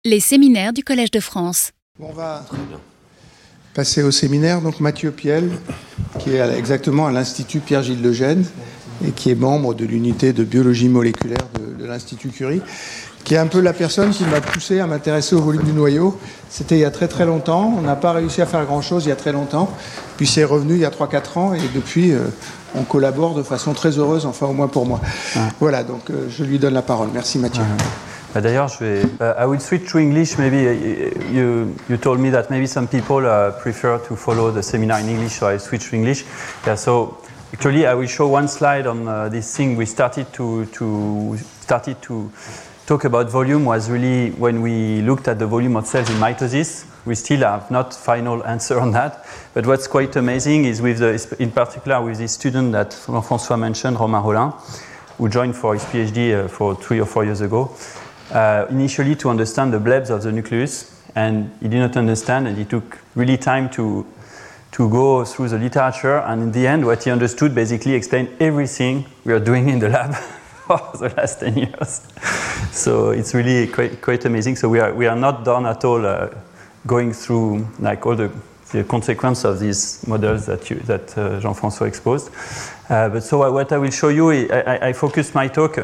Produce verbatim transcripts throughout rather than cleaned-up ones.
Les séminaires du Collège de France. On va passer au séminaire. Donc Mathieu Piel, qui est exactement à l'Institut Pierre-Gilles Lejeune et qui est membre de l'unité de biologie moléculaire de, de l'Institut Curie, qui est un peu la personne qui m'a poussé à m'intéresser au volume du noyau. C'était il y a très très longtemps. On n'a pas réussi à faire grand-chose il y a très longtemps. Puis c'est revenu il y a trois quatre ans et depuis, euh, on collabore de façon très heureuse, enfin au moins pour moi. Ah. Voilà, donc euh, je lui donne la parole. Merci Mathieu. Ah. D'ailleurs, je vais. Uh, I will switch to English. Maybe you you told me that maybe some people uh, prefer to follow the seminar in English, so I switch to English. Yeah. So actually, I will show one slide on uh, this thing. We started to to started to talk about volume was really when we looked at the volume of cells in mitosis. We still have not final answer on that. But what's quite amazing is with the, in particular with this student that Jean-François mentioned, Romain Rollin, who joined for his PhD uh, for three or four years ago. Uh, initially to understand the blebs of the nucleus, and he did not understand, and he took really time to to go through the literature, and in the end what he understood basically explained everything we are doing in the lab for the last ten years. So it's really quite, quite amazing. So we are we are not done at all uh, going through like all the, the consequences of these models that you, that uh, Jean-François exposed. Uh, but so what I will show you, I, I, I focused my talk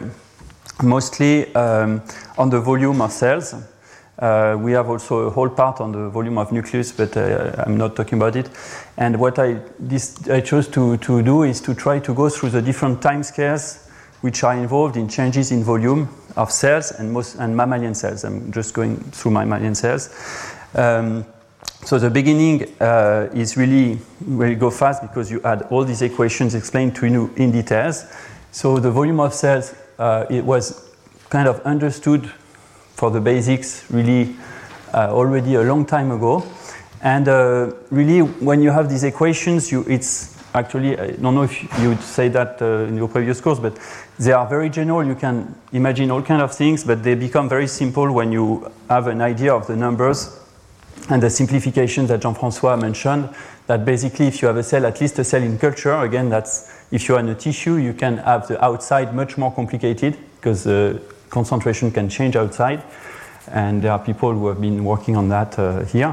mostly um, on the volume of cells. Uh, we have also a whole part on the volume of nucleus, but uh, I'm not talking about it. And what I, this, I chose to, to do is to try to go through the different timescales which are involved in changes in volume of cells and, most, and mammalian cells. I'm just going through mammalian cells. Um, so the beginning uh, is really, will go fast because you had all these equations explained to you in details. So the volume of cells, Uh, it was kind of understood for the basics really uh, already a long time ago. And uh, really, when you have these equations, you, it's actually, I don't know if you would say that uh, in your previous course, but they are very general. You can imagine all kinds of things, but they become very simple when you have an idea of the numbers and the simplifications that Jean-François mentioned, that basically if you have a cell, at least a cell in culture, again, that's if you're in a tissue, you can have the outside much more complicated because the concentration can change outside. And there are people who have been working on that uh, here.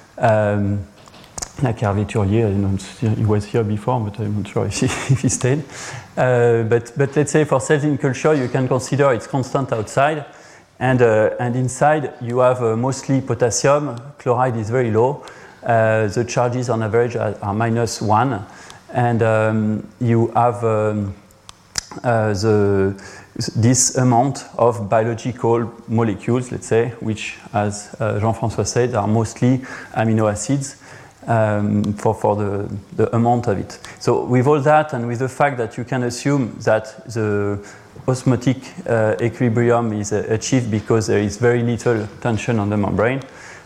Um, like Hervé Turier, I don't know, he was here before, but I'm not sure if he, if he stayed. Uh, but, but let's say for cells in culture, you can consider it's constant outside. And, uh, and inside, you have uh, mostly potassium. Chloride is very low. Uh, the charges on average are, are minus one. And um, you have um, uh, the, this amount of biological molecules, let's say, which, as uh, Jean-François said, are mostly amino acids um, for, for the, the amount of it. So with all that, and with the fact that you can assume that the osmotic uh, equilibrium is uh, achieved because there is very little tension on the membrane,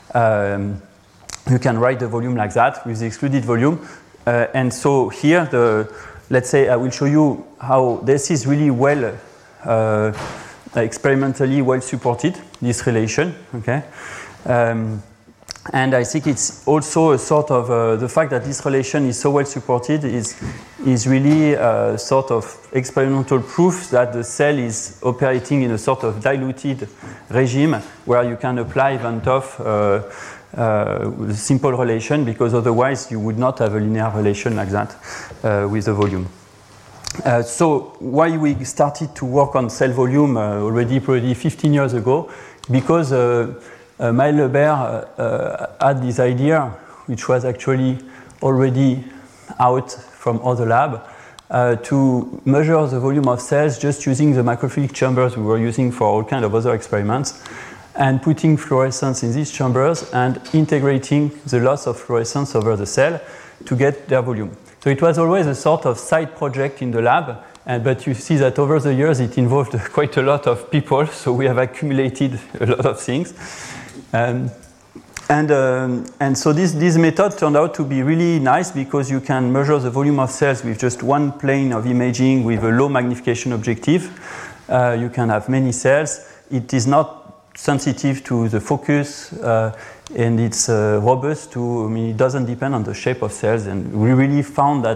um, you can write the volume like that with the excluded volume. Uh, and so here, the, let's say I will show you how this is really well, uh, experimentally well supported, this relation, okay? Um, and I think it's also a sort of, uh, the fact that this relation is so well supported is, is really a sort of experimental proof that the cell is operating in a sort of diluted regime where you can apply Van 't Hoff uh, Uh, with a simple relation, because otherwise you would not have a linear relation like that uh, with the volume. Uh, so why we started to work on cell volume uh, already probably fifteen years ago, because uh, uh, Maël Lebert uh, uh, had this idea, which was actually already out from other lab, uh, to measure the volume of cells just using the microfluidic chambers we were using for all kinds of other experiments, and putting fluorescence in these chambers and integrating the loss of fluorescence over the cell to get their volume. So it was always a sort of side project in the lab, and, but you see that over the years it involved quite a lot of people, so we have accumulated a lot of things. Um, and, um, and so this, this method turned out to be really nice because you can measure the volume of cells with just one plane of imaging with a low magnification objective. Uh, you can have many cells. It is not sensitive to the focus, uh, and it's uh, robust to, I mean, it doesn't depend on the shape of cells, and we really found that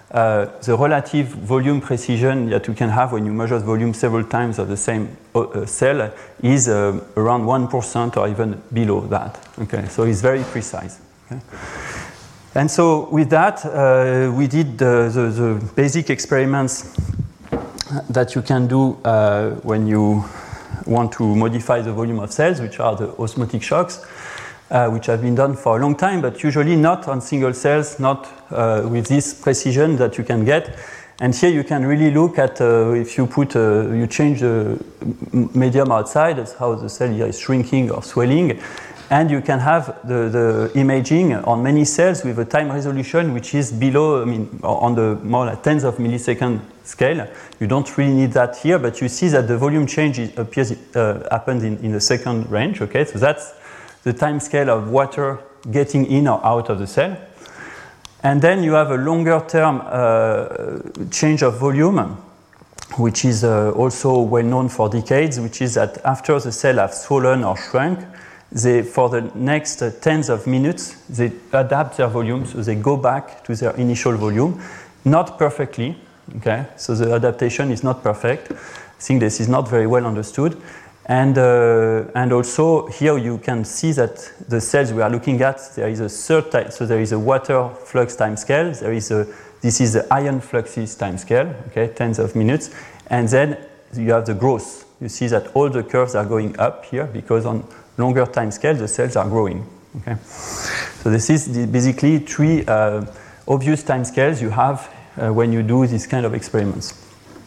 uh, the relative volume precision that you can have when you measure the volume several times of the same uh, cell is uh, around one percent or even below that. Okay, so it's very precise. Okay? And so with that, uh, we did the, the, the basic experiments that you can do uh, when you want to modify the volume of cells, which are the osmotic shocks, uh, which have been done for a long time, but usually not on single cells, not uh, with this precision that you can get. And here you can really look at uh, if you put, uh, you change the medium outside, that's how the cell here is shrinking or swelling. And you can have the, the imaging on many cells with a time resolution which is below, I mean, on the more like tens of millisecond scale. You don't really need that here, but you see that the volume change is, appears uh, happens in, in the second range. Okay, so that's the time scale of water getting in or out of the cell. And then you have a longer term uh, change of volume, which is uh, also well known for decades, which is that after the cell have swollen or shrunk, they, for the next uh, tens of minutes, they adapt their volume, so they go back to their initial volume, not perfectly, okay? So the adaptation is not perfect. I think this is not very well understood. And, uh, and also here you can see that the cells we are looking at, there is a third type, so there is a water flux time scale, there is a, this is the ion fluxes time scale, okay, tens of minutes, and then you have the growth. You see that all the curves are going up here because on longer time scale, the cells are growing. Okay? So this is the, basically three uh, obvious time scales you have uh, when you do these kind of experiments.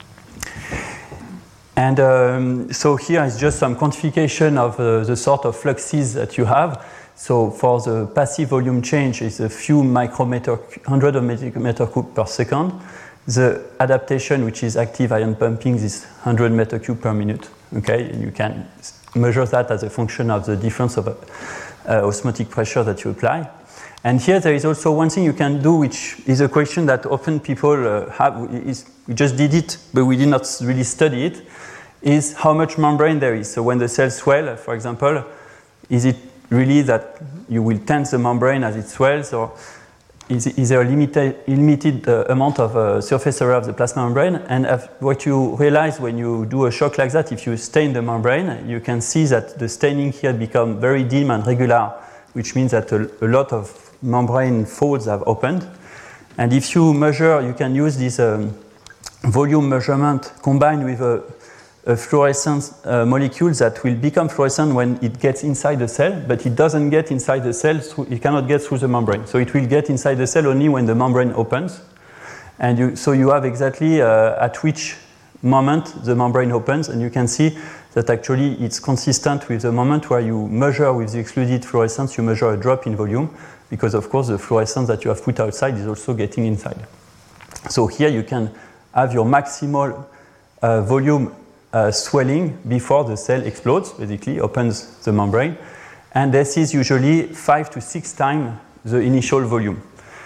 And um, so here is just some quantification of uh, the sort of fluxes that you have. So for the passive volume change, it's a few micrometer, hundred of meter cube per second. The adaptation, which is active ion pumping, is one hundred meter cube per minute. Okay, and you can measure that as a function of the difference of uh, osmotic pressure that you apply. And here there is also one thing you can do, which is a question that often people uh, have. Is, we just did it, but we did not really study it, is how much membrane there is. So when the cells swell, for example, is it really that you will tense the membrane as it swells, or is, is there a limited, limited uh, amount of uh, surface area of the plasma membrane? And if, what you realize when you do a shock like that, if you stain the membrane, you can see that the staining here becomes very dim and regular, which means that a, a lot of membrane folds have opened. And if you measure, you can use this um, volume measurement combined with a, a fluorescent uh, molecule that will become fluorescent when it gets inside the cell, but it doesn't get inside the cell, through, it cannot get through the membrane. So it will get inside the cell only when the membrane opens. And you, so you have exactly uh, at which moment the membrane opens, and you can see that actually it's consistent with the moment where you measure with the excluded fluorescence, you measure a drop in volume, because of course the fluorescence that you have put outside is also getting inside. So here you can have your maximal uh, volume uh, swelling before the cell explodes, basically opens the membrane, and this is usually five to six times the initial volume.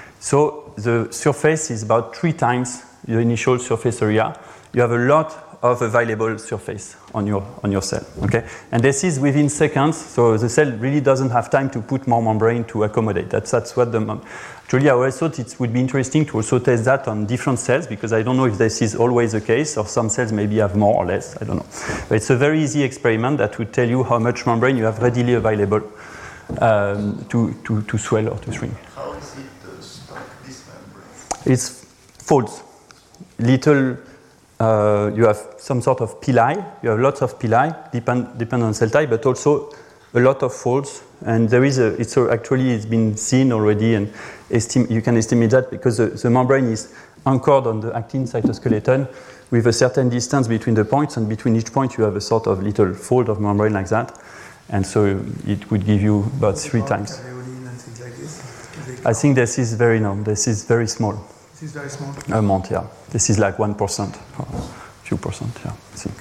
So the surface is about three times the initial surface area. You have a lot of available surface on your on your cell. Okay, and this is within seconds, so the cell really doesn't have time to put more membrane to accommodate. That's that's what the actually I always thought it would be interesting to also test that on different cells, because I don't know if this is always the case, or some cells maybe have more or less. I don't know, but it's a very easy experiment that would tell you how much membrane you have readily available um, to to to swell or to shrink. How is it uh, stuck this membrane? It's folds, little. Uh, you have some sort of pili, you have lots of pili, depend, depend on cell type, but also a lot of folds. And there is a, it's a, actually it's been seen already, and estim- you can estimate that because the, the membrane is anchored on the actin cytoskeleton with a certain distance between the points, and between each point you have a sort of little fold of membrane like that. And so it would give you about three times. And things like this? I think this is very no, this is very small. This is very small. Amount, yeah. This is like one percent, or a few percent, yeah, I think.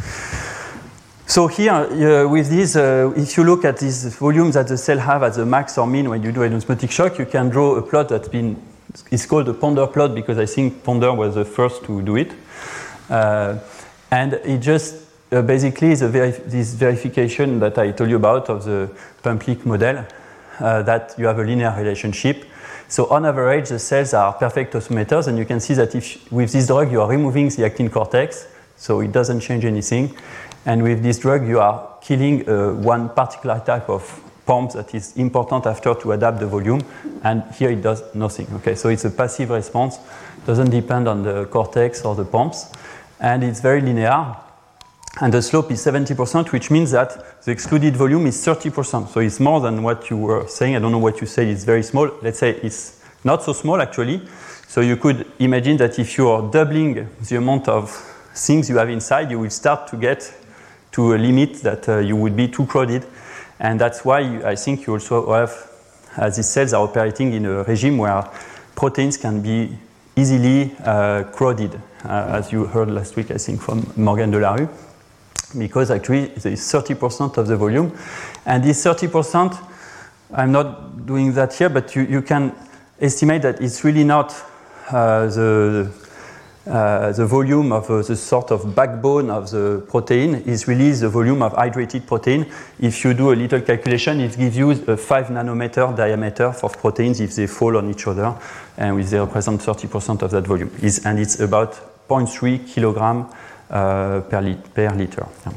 So here, uh, with this, uh, if you look at these volumes that the cell have at the max or min when you do an osmotic shock, you can draw a plot that's been, it's called a Ponder plot, because I think Ponder was the first to do it. Uh, and it just uh, basically is a verif- this verification that I told you about of the Pumplik model, uh, that you have a linear relationship So on average, the cells are perfect osmometers, and you can see that if with this drug you are removing the actin cortex, so it doesn't change anything. And with this drug, you are killing uh, one particular type of pump that is important after to adapt the volume, and here it does nothing. Okay, so it's a passive response, doesn't depend on the cortex or the pumps, and it's very linear. And the slope is seventy percent, which means that the excluded volume is thirty percent. So it's more than what you were saying. I don't know what you said, it's very small. Let's say it's not so small, actually. So you could imagine that if you are doubling the amount of things you have inside, you will start to get to a limit that uh, you would be too crowded. And that's why you, I think you also have, as these cells are operating in a regime where proteins can be easily uh, crowded, uh, as you heard last week, I think, from Morgan Delarue, because actually there is thirty percent of the volume. And this thirty percent, I'm not doing that here, but you, you can estimate that it's really not uh, the Uh, the volume of uh, the sort of backbone of the protein is really the volume of hydrated protein. If you do a little calculation, it gives you a five nanometer diameter for proteins if they fall on each other, and they represent thirty percent of that volume. It's, and it's about zero point three kilogram uh, per, lit per liter. Yeah.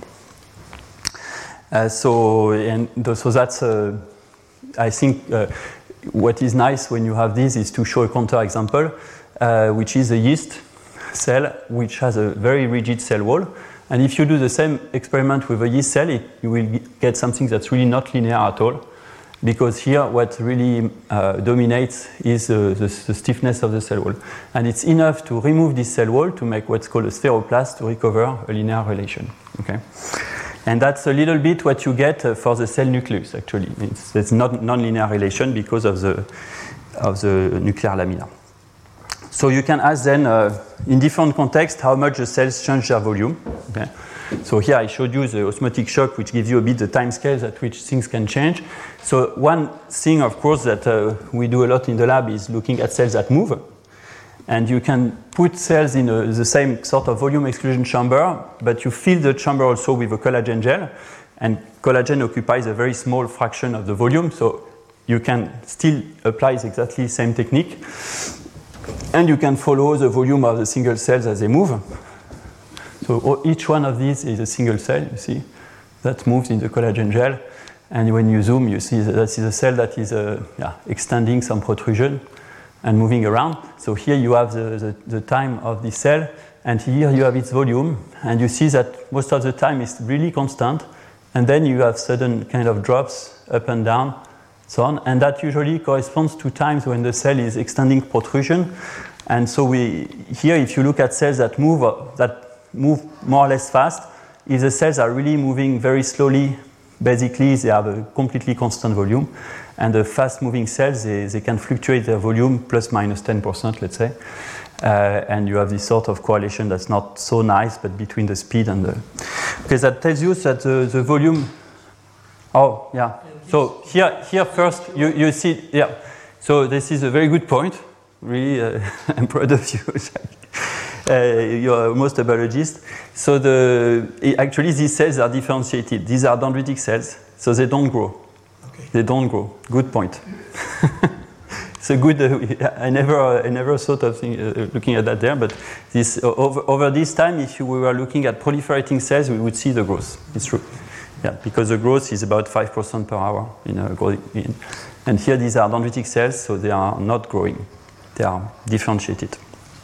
Uh, so, and so that's, uh, I think, uh, what is nice when you have this is to show a counter example, uh, which is a yeast cell which has a very rigid cell wall, and if you do the same experiment with a yeast cell, it, you will get something that's really not linear at all, because here what really uh, dominates is uh, the, the stiffness of the cell wall, and it's enough to remove this cell wall to make what's called a spheroplast to recover a linear relation. Okay, and that's a little bit what you get uh, for the cell nucleus. Actually, it's, it's not non-linear relation because of the of the nuclear lamina. So you can ask then, uh, in different contexts, how much the cells change their volume. Okay. So here I showed you the osmotic shock, which gives you a bit the time scales at which things can change. So one thing, of course, that uh, we do a lot in the lab is looking at cells that move. And you can put cells in a, the same sort of volume exclusion chamber, but you fill the chamber also with a collagen gel. And collagen occupies a very small fraction of the volume, so you can still apply exactly the same technique. And you can follow the volume of the single cells as they move. So each one of these is a single cell, you see, that moves in the collagen gel. And when you zoom, you see that this is a cell that is uh, yeah, extending some protrusion and moving around. So here you have the, the, the time of the cell, and here you have its volume. And you see that most of the time is really constant. And then you have sudden kind of drops up and down, so on, and that usually corresponds to times when the cell is extending protrusion. And so we here, if you look at cells that move that move more or less fast, if the cells are really moving very slowly, basically they have a completely constant volume. And the fast-moving cells, they, they can fluctuate their volume plus minus ten percent, let's say. Uh, and you have this sort of correlation that's not so nice, but between the speed and the... Okay, that tells you that the, the volume... Oh, yeah. So here, here first, you, you see, yeah. So this is a very good point. Really, uh, I'm proud of you. uh, you're almost a biologist. So the, actually, these cells are differentiated. These are dendritic cells, so they don't grow. Okay. They don't grow. Good point. It's a good. Uh, I never, uh, I never thought of think, uh, looking at that there. But this uh, over, over this time, if you were looking at proliferating cells, we would see the growth. It's true. Yeah, because the growth is about five percent per hour in a growing. In, and here these are dendritic cells, so they are not growing. They are differentiated.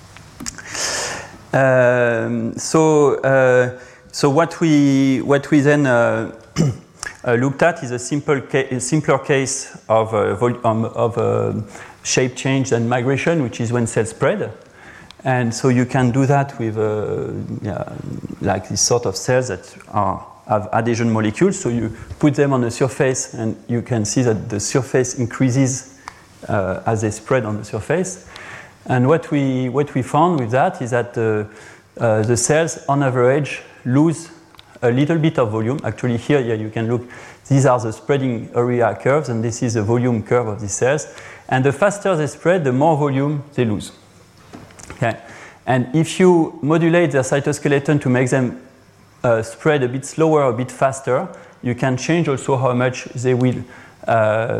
Um, so, uh, so what we what we then uh, uh, looked at is a simple ca a simpler case of uh, um, of uh, shape change and migration, which is when cells spread. And so you can do that with uh, yeah, like this sort of cells that are have adhesion molecules. So you put them on the surface, and you can see that the surface increases uh, as they spread on the surface. And what we what we found with that is that uh, uh, the cells, on average, lose a little bit of volume. Actually, here, yeah, you can look. These are the spreading area curves, and this is the volume curve of these cells. And the faster they spread, the more volume they lose. Okay. And if you modulate their cytoskeleton to make them uh, spread a bit slower, a bit faster, you can change also how much they will uh,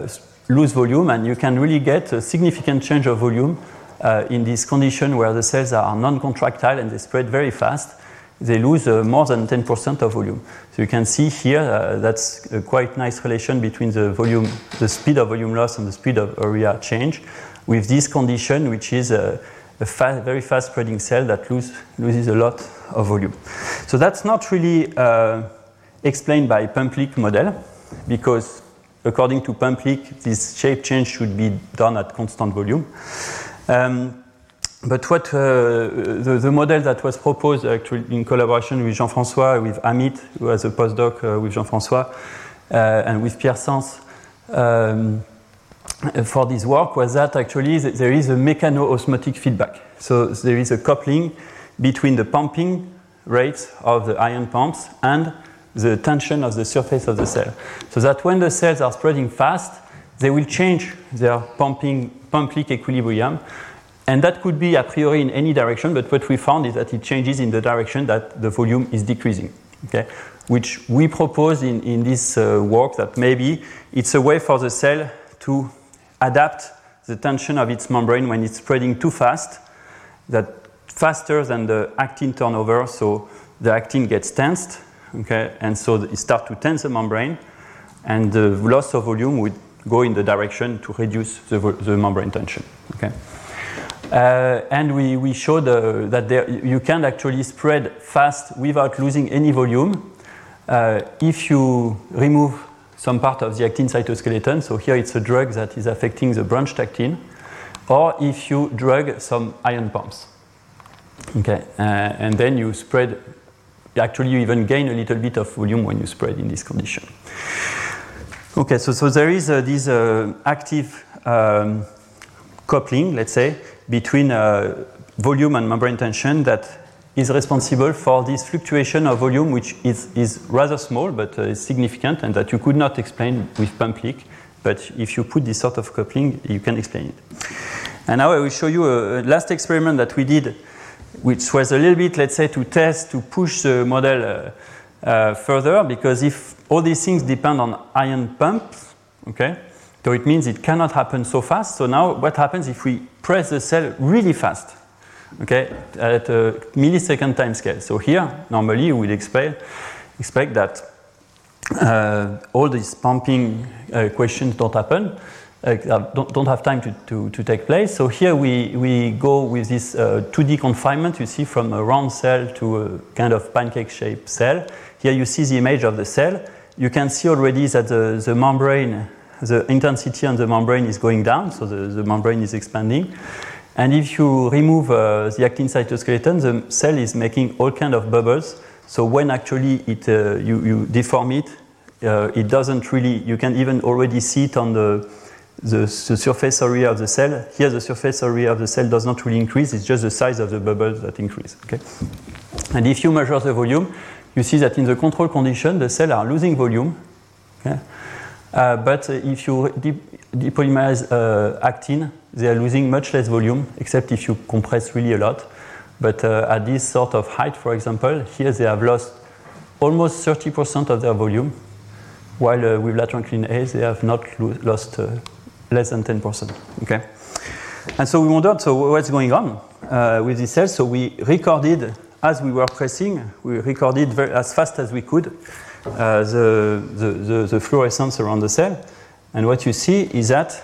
lose volume, and you can really get a significant change of volume uh, in this condition where the cells are non-contractile and they spread very fast. They lose uh, more than ten percent of volume. So you can see here uh, that's a quite nice relation between the volume, the speed of volume loss and the speed of area change with this condition, which is a, a fast, very fast spreading cell that lose, loses a lot of volume. So that's not really uh, explained by Pump-Leak model, because according to Pump-Leak, this shape change should be done at constant volume. Um, But what uh, the, the model that was proposed actually in collaboration with Jean-François, with Amit, who was a postdoc uh, with Jean-François, uh, and with Pierre Sens um, for this work was that actually there is a mechano-osmotic feedback. So there is a coupling between the pumping rates of the ion pumps and the tension of the surface of the cell. So that when the cells are spreading fast, they will change their pumping pump-leak equilibrium. And that could be a priori in any direction, but what we found is that it changes in the direction that the volume is decreasing, okay? Which we propose in, in this uh, work that maybe it's a way for the cell to adapt the tension of its membrane when it's spreading too fast, that faster than the actin turnover, so the actin gets tensed, okay? And so it starts to tense the membrane, and the loss of volume would go in the direction to reduce the, the membrane tension, okay? Uh, and we, we showed uh, that there, you can actually spread fast without losing any volume uh, if you remove some part of the actin cytoskeleton. So here it's a drug that is affecting the branched actin, or if you drug some ion pumps. Okay, uh, and then you spread, actually you even gain a little bit of volume when you spread in this condition. Okay, so, so there is uh, this uh, active um, coupling, let's say, between uh, volume and membrane tension that is responsible for this fluctuation of volume, which is, is rather small but uh, is significant, and that you could not explain with pump-leak. But if you put this sort of coupling, you can explain it. And now I will show you a, a last experiment that we did, which was a little bit, let's say, to test, to push the model uh, uh, further, because if all these things depend on ion pumps, okay, so it means it cannot happen so fast. So now what happens if we press the cell really fast, okay, at a millisecond time scale? So here, normally you would expect, expect that uh, all these pumping uh, questions don't happen, uh, don't, don't have time to, to, to take place. So here we, we go with this uh, two D confinement, you see, from a round cell to a kind of pancake-shaped cell. Here you see the image of the cell. You can see already that the, the membrane, the intensity on the membrane is going down, so the, the membrane is expanding. And if you remove uh, the actin cytoskeleton, the cell is making all kinds of bubbles. So when actually it, uh, you, you deform it, uh, it doesn't really, you can even already see it on the, the, the surface area of the cell. Here the surface area of the cell does not really increase, it's just the size of the bubbles that increase. Okay? And if you measure the volume, you see that in the control condition, the cells are losing volume. Okay? Uh, but uh, if you de depolymerize uh, actin, they are losing much less volume, except if you compress really a lot. But uh, at this sort of height, for example, here they have lost almost thirty percent of their volume, while uh, with latrencline A, they have not lo lost uh, less than ten percent. Okay? And so we wondered, so what's going on uh, with these cells? So we recorded, as we were pressing, we recorded very, as fast as we could, Uh, the, the, the, the fluorescence around the cell. And what you see is that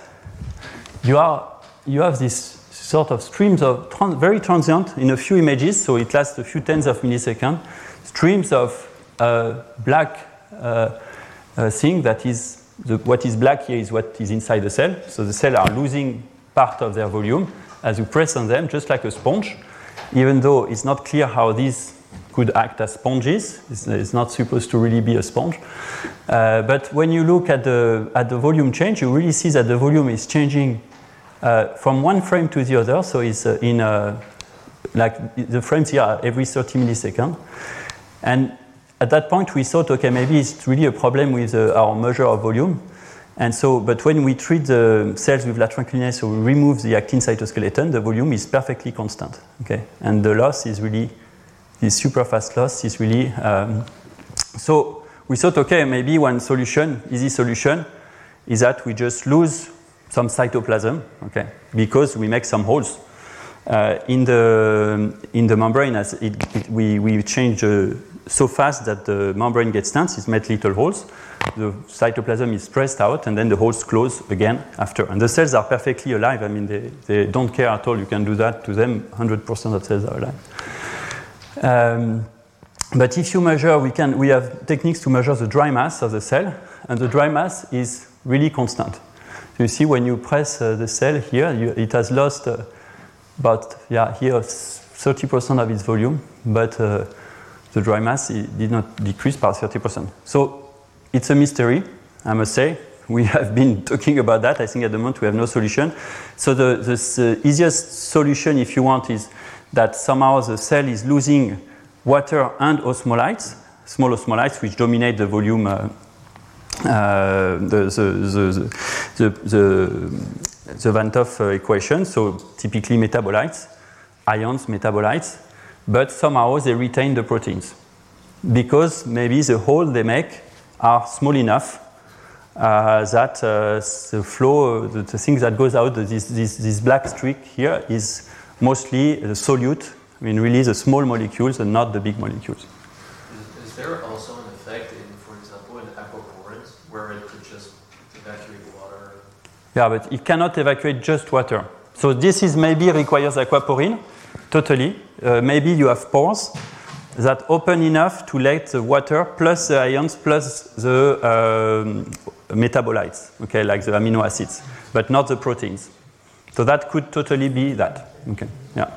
you, are, you have this sort of streams of trans very transient in a few images, so it lasts a few tens of milliseconds, streams of uh, black uh, uh, thing that is, the, what is black here is what is inside the cell. So the cells are losing part of their volume as you press on them, just like a sponge, even though it's not clear how these could act as sponges. It's, it's not supposed to really be a sponge. Uh, but when you look at the, at the volume change, you really see that the volume is changing uh, from one frame to the other. So it's uh, in uh, like the frames here are every thirty milliseconds. And at that point, we thought, okay, maybe it's really a problem with uh, our measure of volume. And so, but when we treat the cells with latrencline A, so we remove the actin cytoskeleton, the volume is perfectly constant. Okay, and the loss is really this super fast loss is really, um, so we thought, okay, maybe one solution, easy solution, is that we just lose some cytoplasm, okay, because we make some holes uh, in the in the membrane. As it, it, we we change uh, so fast that the membrane gets tense, it makes little holes. The cytoplasm is pressed out, and then the holes close again after. And the cells are perfectly alive. I mean, they, they don't care at all. You can do that to them. one hundred percent of cells are alive. Um, but if you measure, we can we have techniques to measure the dry mass of the cell, and the dry mass is really constant. So you see, when you press uh, the cell here, you, it has lost uh, about yeah here thirty percent of its volume, but uh, the dry mass it did not decrease by thirty percent. So it's a mystery, I must say. We have been talking about that. I think at the moment we have no solution. So the, the uh, easiest solution, if you want, is that somehow the cell is losing water and osmolytes, small osmolytes, which dominate the volume, uh, uh, the, the, the, the, the Van Toff uh, equation. So typically metabolites, ions, metabolites, but somehow they retain the proteins because maybe the hole they make are small enough uh, that uh, the flow, the, the thing that goes out, this, this, this black streak here is mostly the solute, I mean really the small molecules and not the big molecules. Is, is there also an effect in, for example, in aquaporins where it could just evacuate water? Yeah, but it cannot evacuate just water. So this is maybe requires aquaporin, totally. Uh, maybe you have pores that open enough to let the water plus the ions plus the um, metabolites, okay, like the amino acids, but not the proteins. So that could totally be that. Okay, yeah.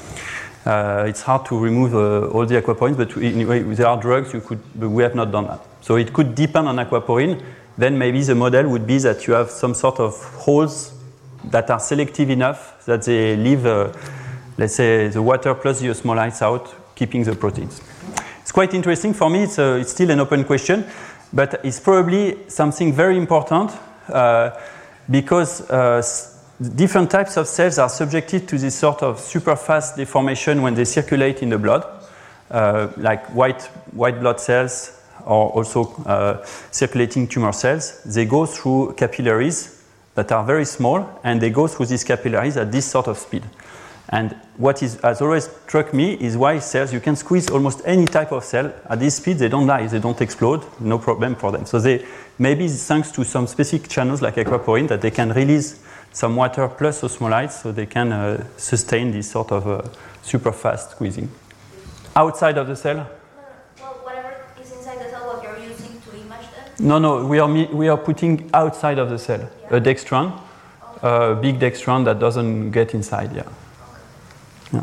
Uh, it's hard to remove uh, all the aquaporins, but anyway, there are drugs you could, but we have not done that. So it could depend on aquaporin. Then maybe the model would be that you have some sort of holes that are selective enough that they leave, uh, let's say, the water plus the osmolytes out, keeping the proteins. It's quite interesting for me. It's, a, it's still an open question, but it's probably something very important uh, because uh, different types of cells are subjected to this sort of super fast deformation when they circulate in the blood, uh, like white, white blood cells or also uh, circulating tumor cells. They go through capillaries that are very small, and they go through these capillaries at this sort of speed. And what is, has always struck me is why cells, you can squeeze almost any type of cell. At this speed, they don't die, they don't explode, no problem for them. So they, maybe thanks to some specific channels like aquaporin, that they can release some water plus osmolytes, so they can uh, sustain this sort of uh, super fast squeezing. Outside of the cell? No, no. Well, whatever is inside the cell, what you're using to image them? No, no, we are, we are putting outside of the cell yeah. a dextran, a big dextran that doesn't get inside, yeah. Yeah.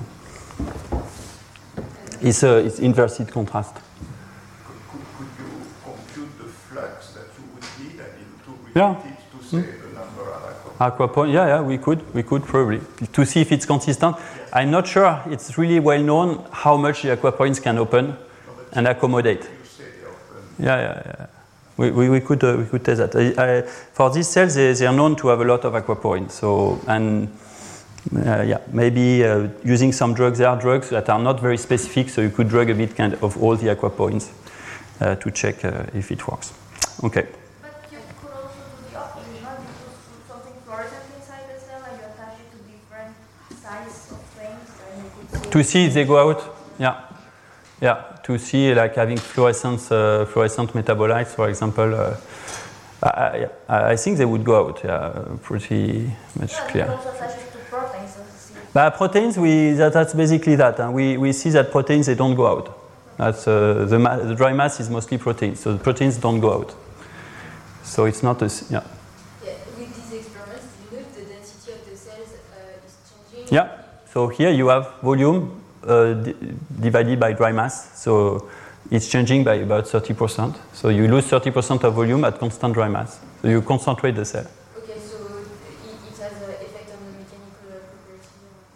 It's, a, it's inverted contrast. Could, could, could you compute the flux that you would need and to repeat yeah. it to say mm. the number of aquaporin? Yeah, yeah, we could, we could probably to see if it's consistent. Yes. I'm not sure it's really well known how much the aquaporins can open no, and accommodate. You say they open. Yeah, yeah, yeah. We, we, we could uh, we could test that. I, I, for these cells, they, they are known to have a lot of aquaporin. So and. Uh, yeah, maybe uh, using some drugs. There are drugs that are not very specific, so you could drug a bit kind of all the aquaporins uh, to check uh, if it works. Okay. But you could also do the opposite, not you put something fluorescent inside the cell and you attach it to different sizes of flames, and you could see to see if they go out. Yeah, yeah. To see like having fluorescent uh, fluorescent metabolites, for example. Uh, I, yeah, I think they would go out. Yeah, pretty much yeah, clear. You could also attach it to proteins. But proteins, we, that, that's basically that. Huh? We, we see that proteins, they don't go out. That's, uh, the, ma the dry mass is mostly proteins, so the proteins don't go out. So it's not a, yeah. Yeah, with these experiments, do you know if the density of the cells uh, is changing? Yeah, so here you have volume uh, divided by dry mass. So it's changing by about thirty percent. So you lose thirty percent of volume at constant dry mass. So you concentrate the cell. Okay, so it, it has an effect on the mechanical properties?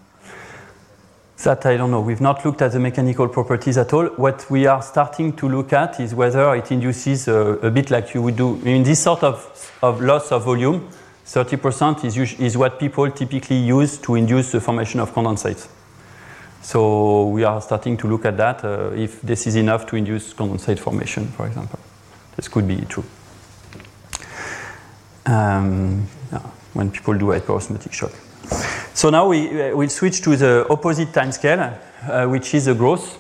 That I don't know. We've not looked at the mechanical properties at all. What we are starting to look at is whether it induces a, a bit like you would do in this sort of, of loss of volume. thirty percent is, is what people typically use to induce the formation of condensates. So we are starting to look at that, uh, if this is enough to induce condensate formation, for example. This could be true. um, yeah, when people do hyperosmotic shock. So now we uh, we'll switch to the opposite time scale, uh, which is the growth.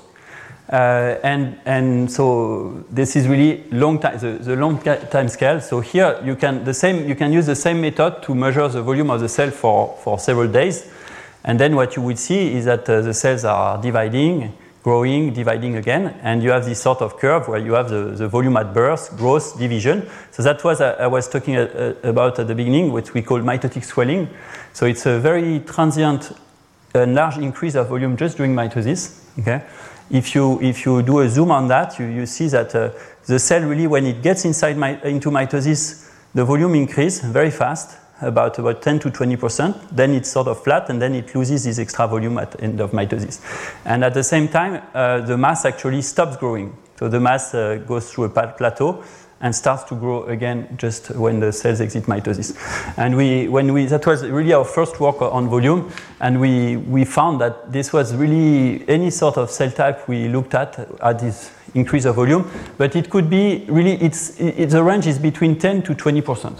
Uh, and and so this is really long time the, the long time scale. So here you can the same you can use the same method to measure the volume of the cell for, for several days, and then what you would see is that uh, the cells are dividing, growing, dividing again, and you have this sort of curve where you have the, the volume at birth, growth, division. So that was uh, I was talking uh, about at the beginning, what we call mitotic swelling. So it's a very transient, a large increase of volume just during mitosis. Okay. If you, if you do a zoom on that, you, you see that uh, the cell really, when it gets inside my, into mitosis, the volume increases very fast, about, about ten to twenty percent. Then it's sort of flat, and then it loses this extra volume at the end of mitosis. And at the same time, uh, the mass actually stops growing. So the mass uh, goes through a plateau and starts to grow again just when the cells exit mitosis. And we, when we, that was really our first work on volume, and we, we found that this was really any sort of cell type we looked at at this increase of volume, but it could be really, it's, it, the range is between ten to twenty percent.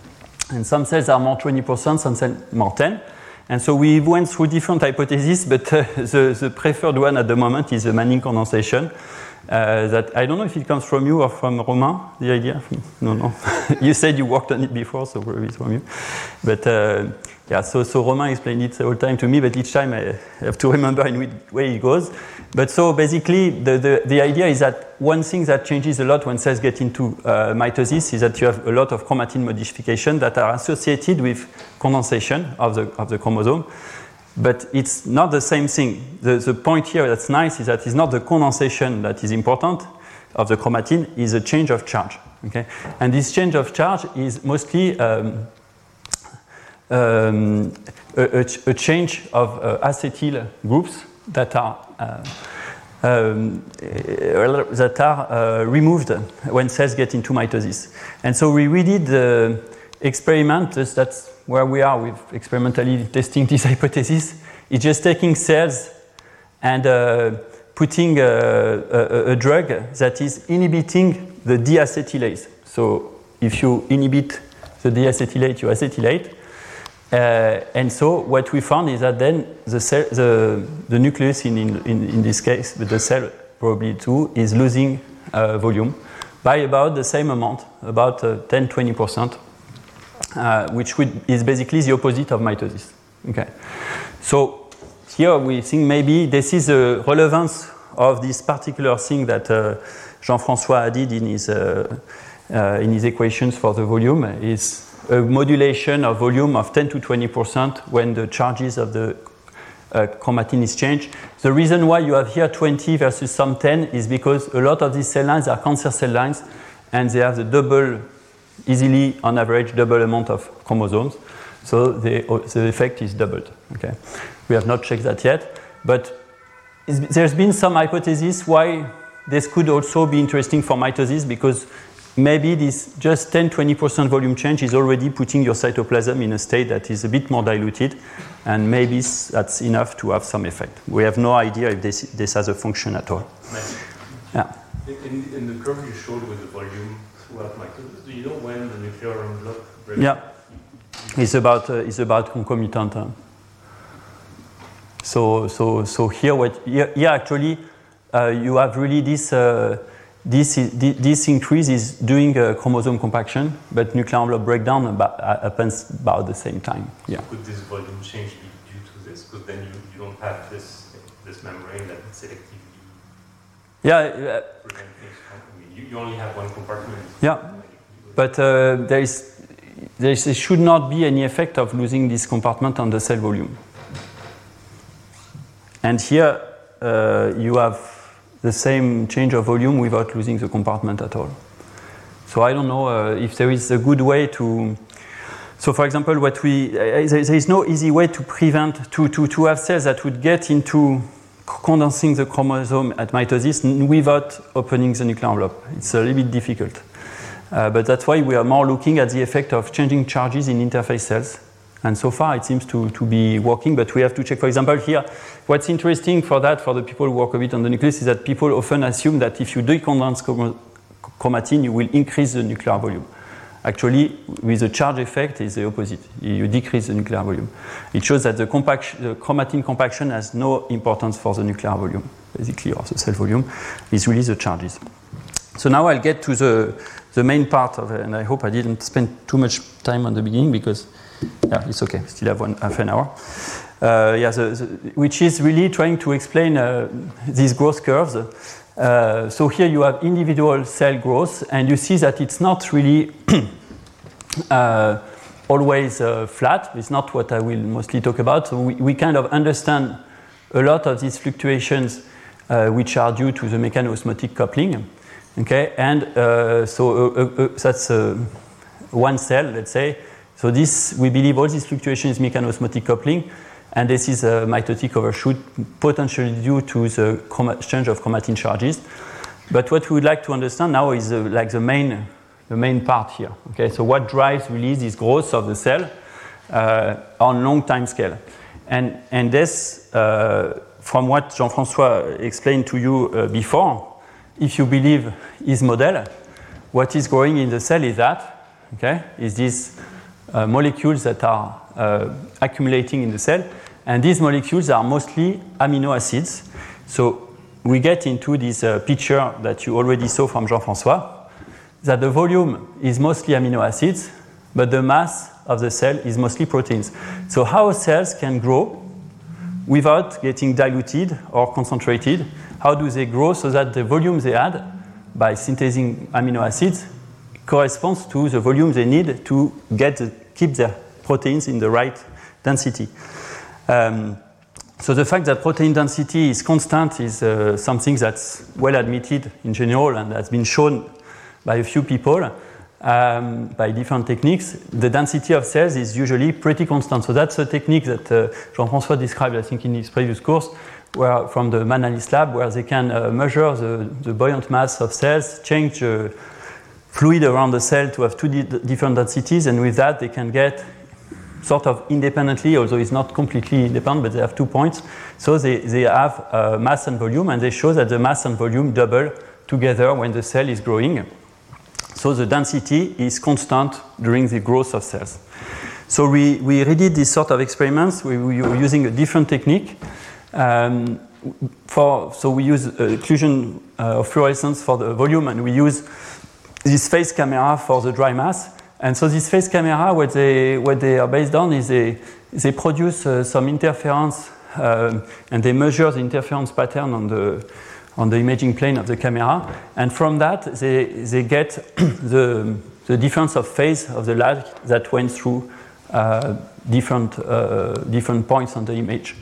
And some cells are more twenty percent, some cells more ten. And so we went through different hypotheses, but uh, the, the preferred one at the moment is the Manning condensation. Uh, that I don't know if it comes from you or from Romain, the idea. No, no. You said you worked on it before, so probably it's from you. But uh, yeah, so, so Romain explained it all the time to me, but each time I have to remember in which way it goes. But so basically, the, the, the idea is that one thing that changes a lot when cells get into uh, mitosis is that you have a lot of chromatin modification that are associated with condensation of the, of the chromosome. But it's not the same thing. The, the point here that's nice is that it's not the condensation that is important of the chromatin, is a change of charge. Okay? And this change of charge is mostly um, um, a, a change of uh, acetyl groups that are uh, um, that are uh, removed when cells get into mitosis. And so we redid the experiment. That's where we are with experimentally testing this hypothesis. It's just taking cells and uh, putting a, a, a drug that is inhibiting the deacetylase. So if you inhibit the deacetylate, you acetylate. Uh, and so what we found is that then the, cell, the, the nucleus in, in, in this case, but the cell probably too, is losing uh, volume by about the same amount, about uh, ten to twenty percent. Uh, which would, is basically the opposite of mitosis. Okay. So here we think maybe this is the relevance of this particular thing that uh, Jean-François did in his, uh, uh, in his equations for the volume, is a modulation of volume of ten to twenty percent when the charges of the uh, chromatin is changed. The reason why you have here twenty versus some ten is because a lot of these cell lines are cancer cell lines, and they have the double easily, on average, double amount of chromosomes. So the, the effect is doubled. Okay, we have not checked that yet, but there's been some hypothesis why this could also be interesting for mitosis, because maybe this just ten to twenty percent volume change is already putting your cytoplasm in a state that is a bit more diluted, and maybe that's enough to have some effect. We have no idea if this, this has a function at all. Yeah. In, in the curve you showed with the volume throughout mitosis, do you know when the nuclear envelope breaks? Yeah, it's about uh, it's about concomitant. Huh? So so so here what here, here actually uh, you have really this uh, this this increase is doing a chromosome compaction, but nuclear envelope breakdown about, uh, happens about the same time. Yeah. Could this volume change be due to this? Because then you, you don't have this this membrane that selectively. Yeah. Uh, You, you only have one compartment. Yeah, but uh, there is there is, should not be any effect of losing this compartment on the cell volume. And here uh, you have the same change of volume without losing the compartment at all. So I don't know uh, if there is a good way to. So for example, what we uh, there, there is no easy way to prevent to to to have cells that would get into condensing the chromosome at mitosis without opening the nuclear envelope. It's a little bit difficult. Uh, but that's why we are more looking at the effect of changing charges in interface cells. And so far it seems to, to be working, but we have to check. For example, here, what's interesting for that, for the people who work a bit on the nucleus, is that people often assume that if you decondense chromatin, you will increase the nuclear volume. Actually, with the charge effect, is the opposite. You decrease the nuclear volume. It shows that the, compaction, the chromatin compaction has no importance for the nuclear volume, basically, or the cell volume. It's really the charges. So now I'll get to the, the main part of it, and I hope I didn't spend too much time on the beginning because, yeah, it's okay. Still have one half an hour. Uh, yeah, the, the, which is really trying to explain uh, these growth curves. Uh, so here you have individual cell growth, and you see that it's not really uh, always uh, flat. It's not what I will mostly talk about. So we, we kind of understand a lot of these fluctuations uh, which are due to the mechano-osmotic coupling. Okay, and uh, so uh, uh, that's uh, one cell, let's say. So this, we believe all these fluctuations is mechano-osmotic coupling. And this is a mitotic overshoot potentially due to the exchange of chromatin charges. But what we would like to understand now is uh, like the main, the main part here. Okay, so what drives really this growth of the cell uh, on long time scale? And, and this, uh, from what Jean-François explained to you uh, before, if you believe his model, what is growing in the cell is that, okay, is these uh, molecules that are uh, accumulating in the cell. And these molecules are mostly amino acids. So we get into this uh, picture that you already saw from Jean-François, that the volume is mostly amino acids, but the mass of the cell is mostly proteins. So how cells can grow without getting diluted or concentrated? How do they grow so that the volume they add by synthesizing amino acids corresponds to the volume they need to get the, keep their proteins in the right density? Um, so the fact that protein density is constant is uh, something that's well admitted in general and has been shown by a few people um, by different techniques. The density of cells is usually pretty constant. So that's a technique that uh, Jean-François described, I think, in his previous course, where from the Manalis lab, where they can uh, measure the, the buoyant mass of cells, change the uh, fluid around the cell to have two di- different densities, and with that they can get sort of independently, although it's not completely independent, but they have two points. So they, they have uh, mass and volume, and they show that the mass and volume double together when the cell is growing. So the density is constant during the growth of cells. So we, we redid this sort of experiments. We, we were using a different technique. Um, for, so we use uh, occlusion uh, of fluorescence for the volume, and we use this phase camera for the dry mass. And so this phase camera, what they, what they are based on is they, they produce uh, some interference uh, and they measure the interference pattern on the, on the imaging plane of the camera. And from that, they, they get the, the difference of phase of the light that went through uh, different, uh, different points on the image.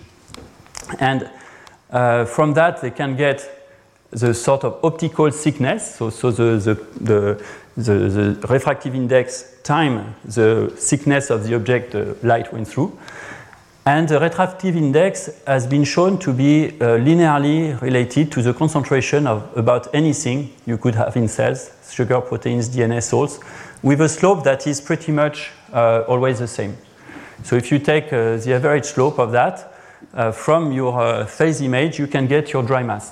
And uh, from that, they can get the sort of optical thickness, so, so the, the, the, the, the refractive index time the thickness of the object the light went through. And the refractive index has been shown to be uh, linearly related to the concentration of about anything you could have in cells, sugar, proteins, D N A, salts, with a slope that is pretty much uh, always the same. So if you take uh, the average slope of that, uh, from your uh, phase image, you can get your dry mass.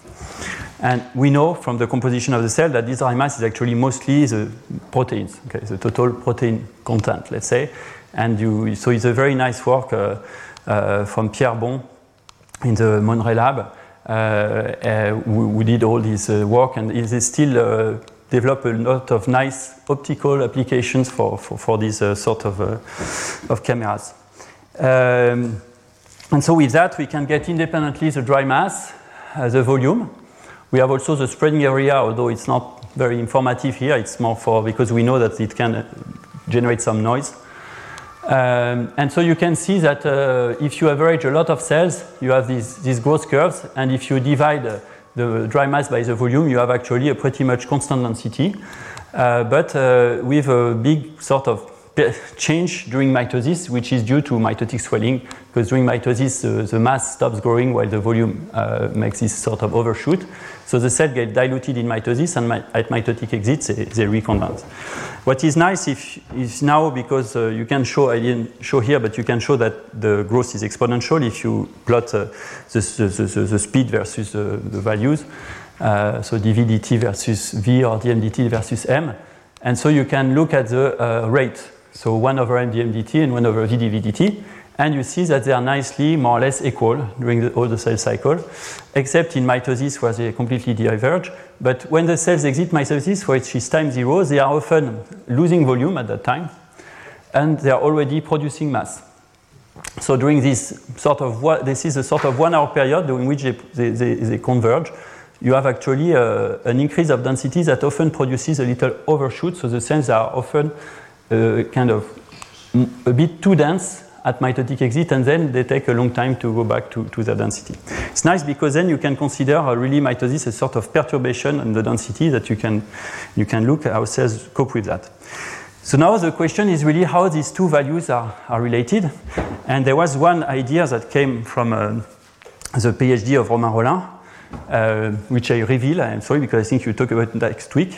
And we know from the composition of the cell that this dry mass is actually mostly the proteins, okay, the total protein content, let's say. And you, so it's a very nice work uh, uh, from Pierre Bon in the Monray lab, uh, uh, who, who did all this uh, work, and they still uh, develop a lot of nice optical applications for, for, for this uh, sort of, uh, of cameras. Um, and so with that, we can get independently the dry mass, uh, the volume. We have also the spreading area, although it's not very informative here. It's more for, because we know that it can generate some noise. Um, and so you can see that uh, if you average a lot of cells, you have these, these growth curves. And if you divide uh, the dry mass by the volume, you have actually a pretty much constant density. Uh, but uh, with a big sort of change during mitosis, which is due to mitotic swelling, because during mitosis uh, the mass stops growing while the volume uh, makes this sort of overshoot. So the cell gets diluted in mitosis, and my, at mitotic exits they, they recondense. What is nice if, is now, because uh, you can show, I didn't show here, but you can show that the growth is exponential if you plot uh, the, the, the, the speed versus uh, the values. Uh, so dv dt versus v or dm dt versus m. And so you can look at the uh, rate. So one over M D M D T and one over V D V D T. And you see that they are nicely, more or less equal during the, all the cell cycle, except in mitosis where they completely diverge. But when the cells exit mitosis, which is time zero, they are often losing volume at that time, and they are already producing mass. So during this sort of, this is a sort of one hour period during which they, they, they, they converge. You have actually uh, an increase of density that often produces a little overshoot. So the cells are often uh, kind of a bit too dense at mitotic exit, and then they take a long time to go back to, to their density. It's nice because then you can consider uh, really mitosis a sort of perturbation in the density that you can, you can look at how cells cope with that. So now the question is really how these two values are, are related. And there was one idea that came from uh, the PhD of Romain Rolin, uh, which I reveal. I'm sorry because I think you talk about next week.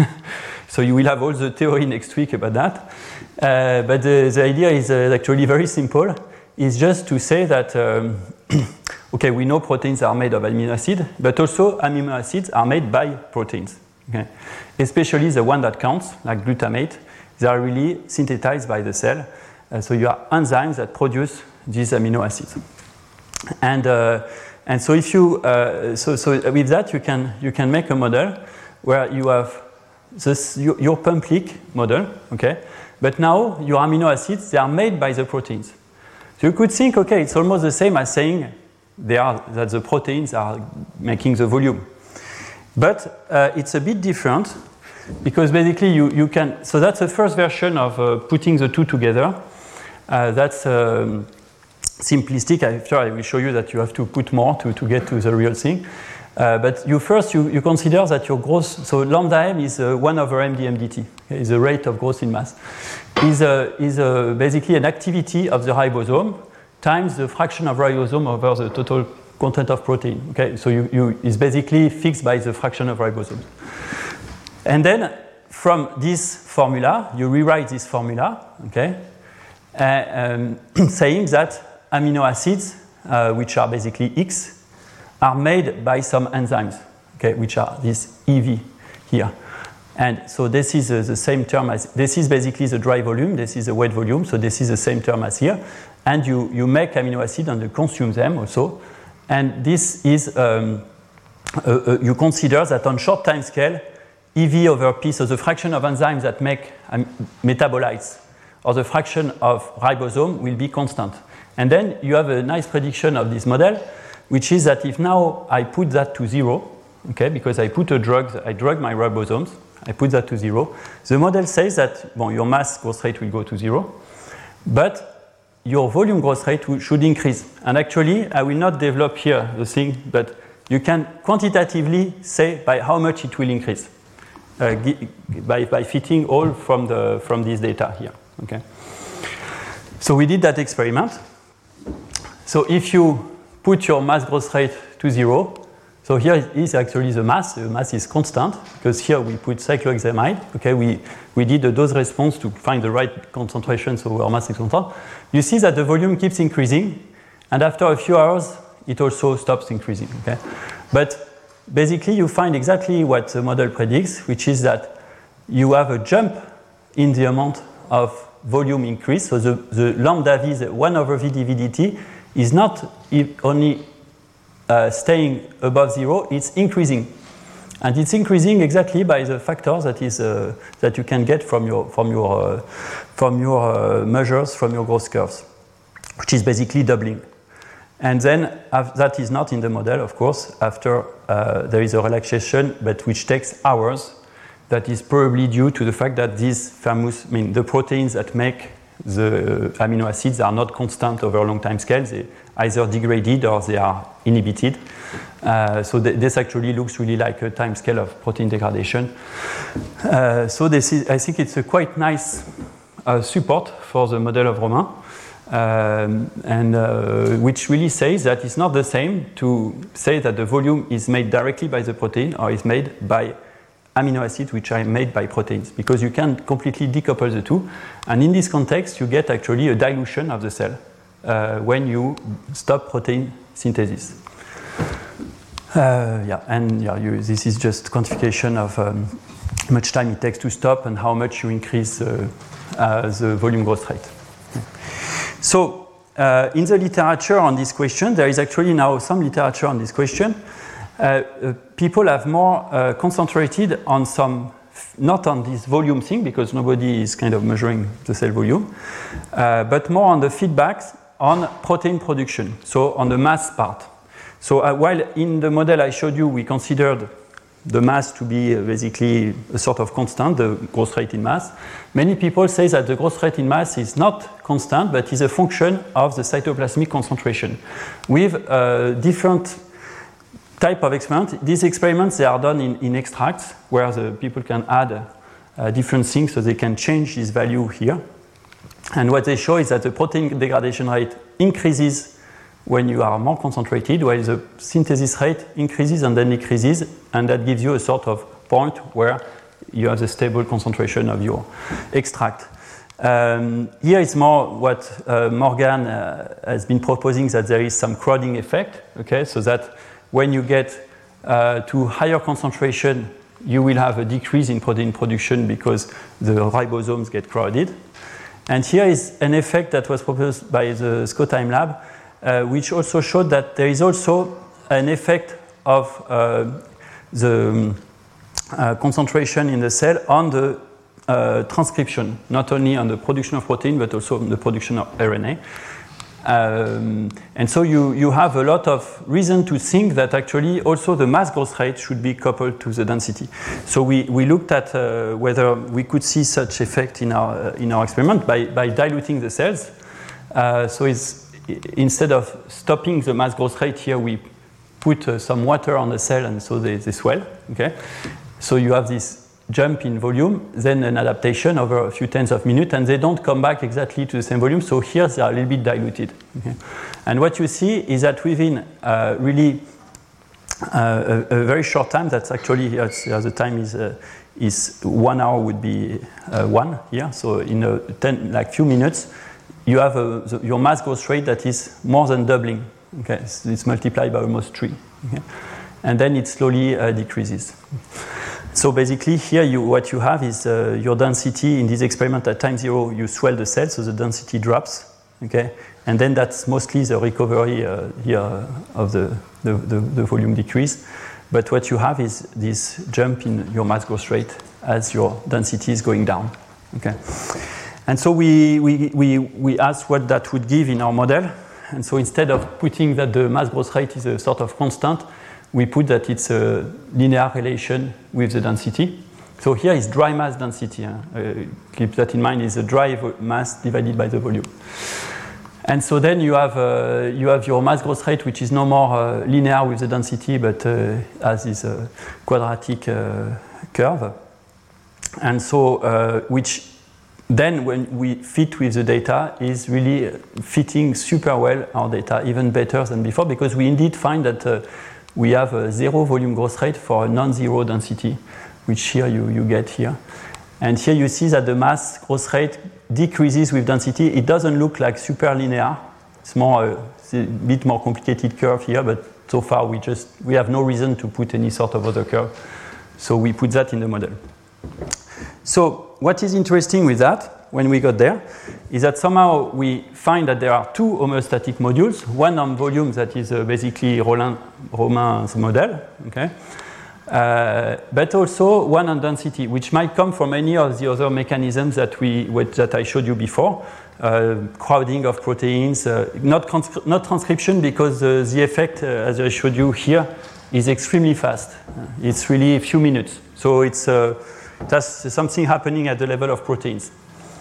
So you will have all the theory next week about that. Uh, but the, the idea is uh, actually very simple. It's just to say that, um, okay, we know proteins are made of amino acids, but also amino acids are made by proteins. Okay? Especially the one that counts, like glutamate, they are really synthesized by the cell. Uh, so you have enzymes that produce these amino acids. And, uh, and so if you, uh, so, so with that you can, you can make a model where you have this, your, your pump-leak model, okay? But now your amino acids, they are made by the proteins. So you could think, okay, it's almost the same as saying they are, that the proteins are making the volume. But uh, it's a bit different because basically you, you can, so that's the first version of uh, putting the two together. Uh, that's um, simplistic. After I will show you that you have to put more to, to get to the real thing. Uh, but you first, you, you consider that your growth, so lambda m is uh, one over M D M D T, okay, is the rate of growth in mass, is, uh, is uh, basically an activity of the ribosome times the fraction of ribosome over the total content of protein. Okay, so you, you, it's basically fixed by the fraction of ribosomes. And then from this formula, you rewrite this formula, okay, uh, um, saying that amino acids, uh, which are basically X, are made by some enzymes, okay, which are this E V here. And so this is uh, the same term as, this is basically the dry volume, this is the wet volume, so this is the same term as here. And you, you make amino acids and you consume them also. And this is, um, uh, uh, you consider that on short time scale, E V over P, so the fraction of enzymes that make um, metabolites, or the fraction of ribosome will be constant. And then you have a nice prediction of this model, which is that if now I put that to zero, okay, because I put a drug, I drug my ribosomes, I put that to zero, the model says that well, your mass growth rate will go to zero, but your volume growth rate should increase. And actually, I will not develop here the thing, but you can quantitatively say by how much it will increase uh, by, by fitting all from, the, from this data here, okay. So we did that experiment. So if you put your mass growth rate to zero. So here is actually the mass. The mass is constant because here we put cyclohexamide. Okay, we, we did a dose response to find the right concentration, so our mass is constant. You see that the volume keeps increasing, and after a few hours, it also stops increasing. Okay, but basically you find exactly what the model predicts, which is that you have a jump in the amount of volume increase. So the, the lambda v, the one over V d V d t, is not only uh, staying above zero, it's increasing. And it's increasing exactly by the factor that is uh, that you can get from your from your uh, from your uh, measures from your growth curves, which is basically doubling. And then uh, that is not in the model, of course. After uh, there is a relaxation, but which takes hours. That is probably due to the fact that these famous, I mean, the proteins that make the amino acids are not constant over long time scales. They either degraded or they are inhibited. Uh, so th this actually looks really like a time scale of protein degradation. Uh, so this is, I think it's a quite nice uh, support for the model of Romain, um, and uh, which really says that it's not the same to say that the volume is made directly by the protein or is made by amino acids which are made by proteins, because you can completely decouple the two. And in this context, you get actually a dilution of the cell uh, when you stop protein synthesis. Uh, yeah, and yeah, you, this is just quantification of um, much time it takes to stop and how much you increase uh, uh, the volume growth rate. So uh, in the literature on this question, there is actually now some literature on this question. Uh, uh, people have more uh, concentrated on some, not on this volume thing, because nobody is kind of measuring the cell volume, uh, but more on the feedbacks on protein production, so on the mass part. So uh, while in the model I showed you, we considered the mass to be uh, basically a sort of constant, the growth rate in mass, many people say that the growth rate in mass is not constant, but is a function of the cytoplasmic concentration. With uh, different type of experiment, these experiments, they are done in, in extracts, where the people can add uh, different things, so they can change this value here. And what they show is that the protein degradation rate increases when you are more concentrated, while the synthesis rate increases and then decreases, and that gives you a sort of point where you have the stable concentration of your extract. Um, here is more what uh, Morgan uh, has been proposing, that there is some crowding effect, okay, so that when you get uh, to higher concentration, you will have a decrease in protein production because the ribosomes get crowded. And here is an effect that was proposed by the Scottheim lab, uh, which also showed that there is also an effect of uh, the uh, concentration in the cell on the uh, transcription, not only on the production of protein, but also on the production of R N A. Um, and so you, you have a lot of reason to think that actually also the mass growth rate should be coupled to the density. So we, we looked at uh, whether we could see such effect in our, uh, in our experiment by, by diluting the cells. Uh, so it's, instead of stopping the mass growth rate here, we put uh, some water on the cell and so they, they swell. Okay? So you have this jump in volume, then an adaptation over a few tens of minutes, and they don't come back exactly to the same volume, so here they are a little bit diluted. Okay? And what you see is that within uh, really uh, a, a very short time, that's actually here, uh, the time is, uh, is one hour would be uh, one here, so in a ten, like few minutes, you have a, the, your mass growth rate that is more than doubling. Okay? It's, it's multiplied by almost three. Okay? And then it slowly uh, decreases. So basically here you, what you have is uh, your density in this experiment at time zero, you swell the cell, so the density drops, okay? And then that's mostly the recovery uh, here uh, of the, the, the, the volume decrease. But what you have is this jump in your mass growth rate as your density is going down, okay? And so we, we, we, we asked what that would give in our model. And so instead of putting that the mass growth rate is a sort of constant, we put that it's a linear relation with the density. So here is dry mass density. Huh? Uh, keep that in mind, is the dry mass divided by the volume. And so then you have, uh, you have your mass growth rate, which is no more uh, linear with the density, but uh, has this uh, quadratic uh, curve. And so, uh, which then when we fit with the data is really fitting super well our data, even better than before, because we indeed find that uh, we have a zero volume growth rate for a non-zero density, which here you, you get here. And here you see that the mass growth rate decreases with density. It doesn't look like super linear. It's more uh, it's a bit more complicated curve here, but so far we just we have no reason to put any sort of other curve. So we put that in the model. So what is interesting with that, when we got there, is that somehow we find that there are two homeostatic modules, one on volume that is uh, basically Rollin, Romain's model, okay? Uh, but also one on density, which might come from any of the other mechanisms that, we, that I showed you before, uh, crowding of proteins, uh, not, conscri not transcription, because uh, the effect, uh, as I showed you here, is extremely fast. Uh, it's really a few minutes. So it's uh, that's something happening at the level of proteins.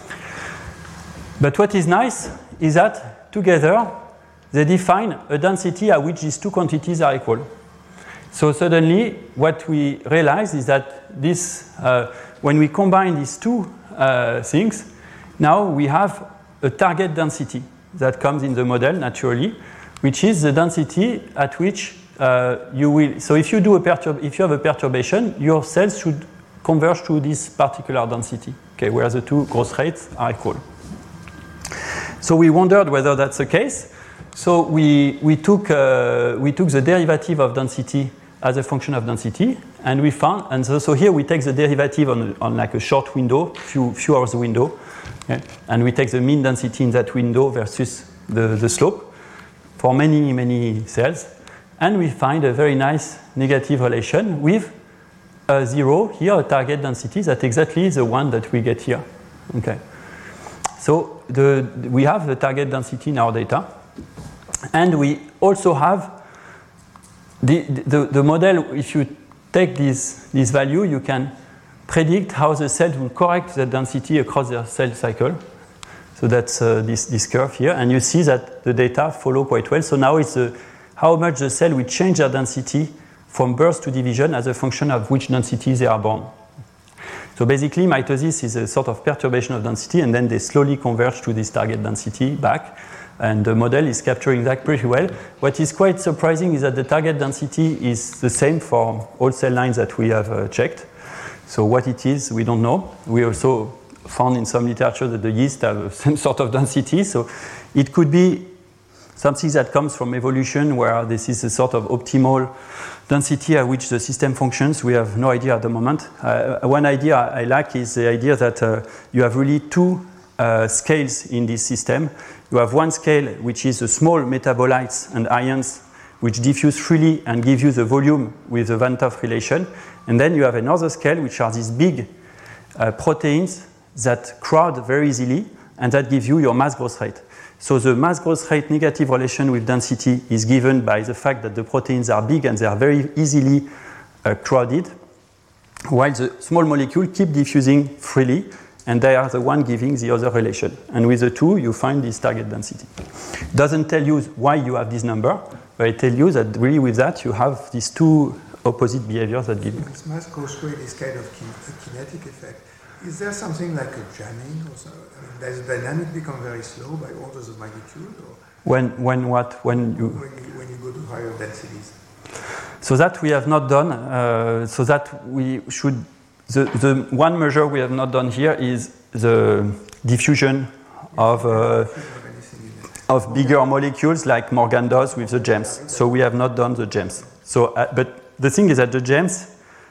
But what is nice is that together they define a density at which these two quantities are equal. So suddenly what we realize is that this, uh, when we combine these two uh, things, now we have a target density that comes in the model naturally, which is the density at which uh, you will, so if you do a perturb, if you have a perturbation, your cells should converge to this particular density, okay, where the two growth rates are equal. So we wondered whether that's the case. So we, we, took, uh, we took the derivative of density as a function of density, and we found, and so, so here we take the derivative on, on like a short window, few, few hours window, okay? And we take the mean density in that window versus the, the slope for many, many cells, and we find a very nice negative relation with a zero here, a target density that's exactly the one that we get here, okay? So the, we have the target density in our data, and we also have The, the, the model, if you take this, this value, you can predict how the cells will correct the density across their cell cycle. So that's uh, this, this curve here. And you see that the data follow quite well. So now it's uh, how much the cell will change their density from birth to division as a function of which density they are born. So basically, mitosis is a sort of perturbation of density, and then they slowly converge to this target density back. And the model is capturing that pretty well. What is quite surprising is that the target density is the same for all cell lines that we have uh, checked. So what it is, we don't know. We also found in some literature that the yeast have the same sort of density. So it could be something that comes from evolution, where this is a sort of optimal density at which the system functions. We have no idea at the moment. Uh, one idea I like is the idea that uh, you have really two uh, scales in this system. You have one scale, which is the small metabolites and ions, which diffuse freely and give you the volume with the Van 't Hoff relation. And then you have another scale, which are these big uh, proteins that crowd very easily, and that give you your mass growth rate. So the mass growth rate negative relation with density is given by the fact that the proteins are big and they are very easily uh, crowded, while the small molecule keep diffusing freely, and they are the one giving the other relation. And with the two, you find this target density. Doesn't tell you why you have this number, but it tells you that really with that, you have these two opposite behaviors that give you. This mass growth rate is kind of a kinetic effect. Is there something like a jamming or so? I mean, does the dynamic become very slow by orders of magnitude? Or when, when what? When you, when you when you go to higher densities? So that we have not done. Uh, so that we should. The, the one measure we have not done here is the diffusion of uh, of bigger molecules like Morgan does with the gems. So we have not done the gems. So, uh, but the thing is that the gems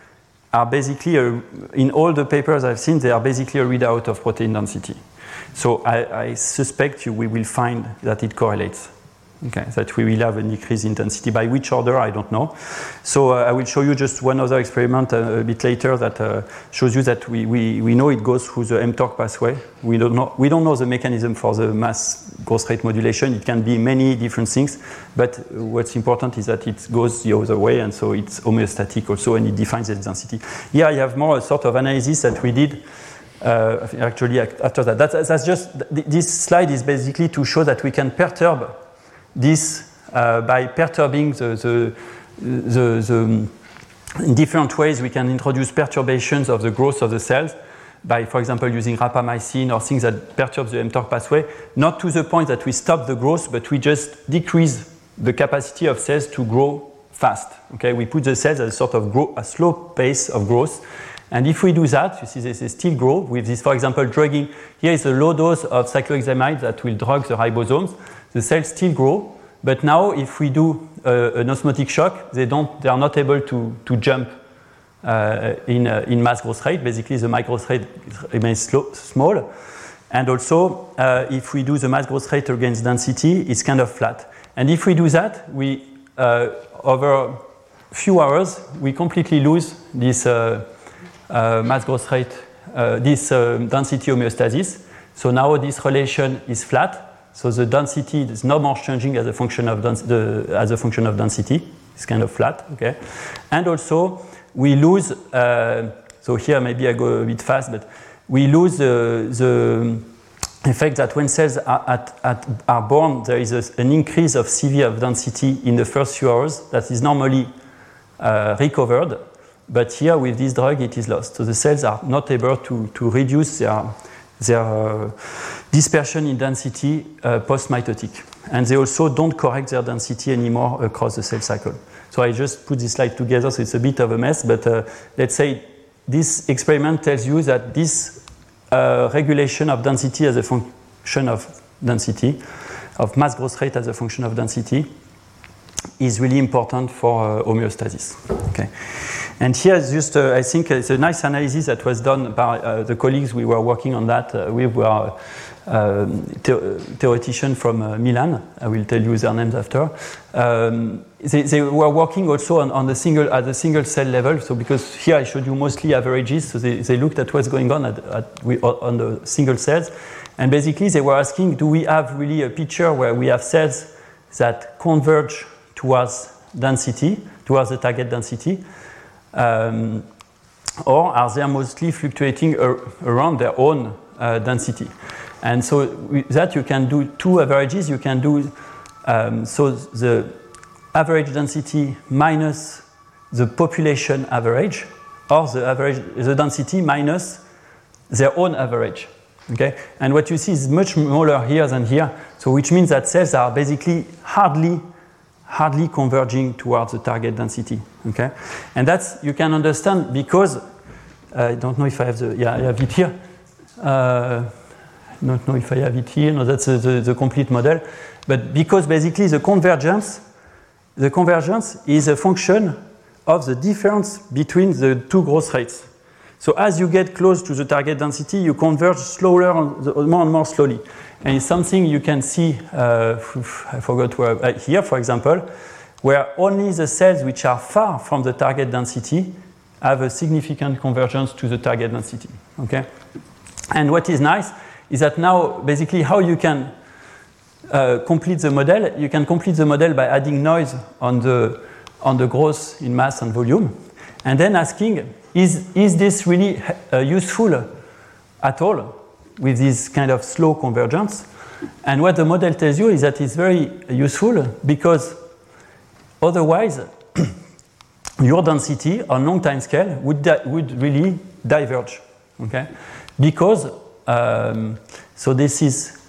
are basically, a, in all the papers I've seen, they are basically a readout of protein density. So I, I suspect you, we will find that it correlates. Okay, that we will have an increase in density. By which order, I don't know. So uh, I will show you just one other experiment uh, a bit later that uh, shows you that we, we, we know it goes through the mTOR pathway. We don't know we don't know the mechanism for the mass growth rate modulation. It can be many different things, but what's important is that it goes the other way, and so it's homeostatic also, and it defines its density. Here I have more a sort of analysis that we did. Uh, actually, after that, that's, that's just this slide is basically to show that we can perturb this uh, by perturbing the, the, the, the in different ways. We can introduce perturbations of the growth of the cells by, for example, using rapamycin or things that perturb the mTOR pathway, not to the point that we stop the growth, but we just decrease the capacity of cells to grow fast. Okay, we put the cells at a sort of grow, a slow pace of growth. And if we do that, you see they still grow with this, for example, drugging. Here is a low dose of cyclohexamide that will drug the ribosomes. The cells still grow, but now if we do uh, an osmotic shock, they don't, they are not able to, to jump uh, in, uh, in mass growth rate. Basically, the mass growth rate remains slow, small. And also, uh, if we do the mass growth rate against density, it's kind of flat. And if we do that, we, uh, over a few hours, we completely lose this uh, uh, mass growth rate, uh, this uh, density homeostasis. So now this relation is flat. So the density is no more changing as a function of dens- the, as a function of density. It's kind of flat, okay. And also we lose. Uh, so here maybe I go a bit fast, but we lose uh, the effect that when cells are, at, at, are born, there is a, an increase of C V of density in the first few hours that is normally uh, recovered, but here with this drug it is lost. So the cells are not able to to reduce their their uh, dispersion in density uh, post-mitotic. And they also don't correct their density anymore across the cell cycle. So I just put this slide together, so it's a bit of a mess, but uh, let's say this experiment tells you that this uh, regulation of density as a function of density, of mass growth rate as a function of density, is really important for uh, homeostasis. Okay. And here is just, uh, I think it's a nice analysis that was done by uh, the colleagues we were working on that uh, with were uh, the- theoreticians from uh, Milan. I will tell you their names after. Um, they, they were working also on, on the single, at the single cell level. So because here I showed you mostly averages, so they, they looked at what's going on at, at, we, on the single cells. And basically they were asking, do we have really a picture where we have cells that converge towards density, towards the target density? Um, or are they mostly fluctuating ar- around their own uh, density? And so with that you can do two averages. You can do um, so the average density minus the population average, or the average the density minus their own average. Okay, and what you see is much smaller here than here. So which means that cells are basically hardly hardly converging towards the target density. Okay, and that's you can understand because uh, I don't know if I have the yeah I have it here. Uh, I don't know if I have it here. No, that's uh, the, the complete model. But because basically the convergence, the convergence is a function of the difference between the two growth rates. So as you get close to the target density, you converge slower, more and more slowly. And it's something you can see, uh, I forgot where, uh, here, for example, where only the cells which are far from the target density have a significant convergence to the target density. Okay? And what is nice is that now, basically, how you can uh, complete the model, you can complete the model by adding noise on the, on the growth in mass and volume, and then asking, is, is this really uh, useful at all with this kind of slow convergence? And what the model tells you is that it's very useful because otherwise your density on long time scale would, di- would really diverge. Okay? Because, um, so this is,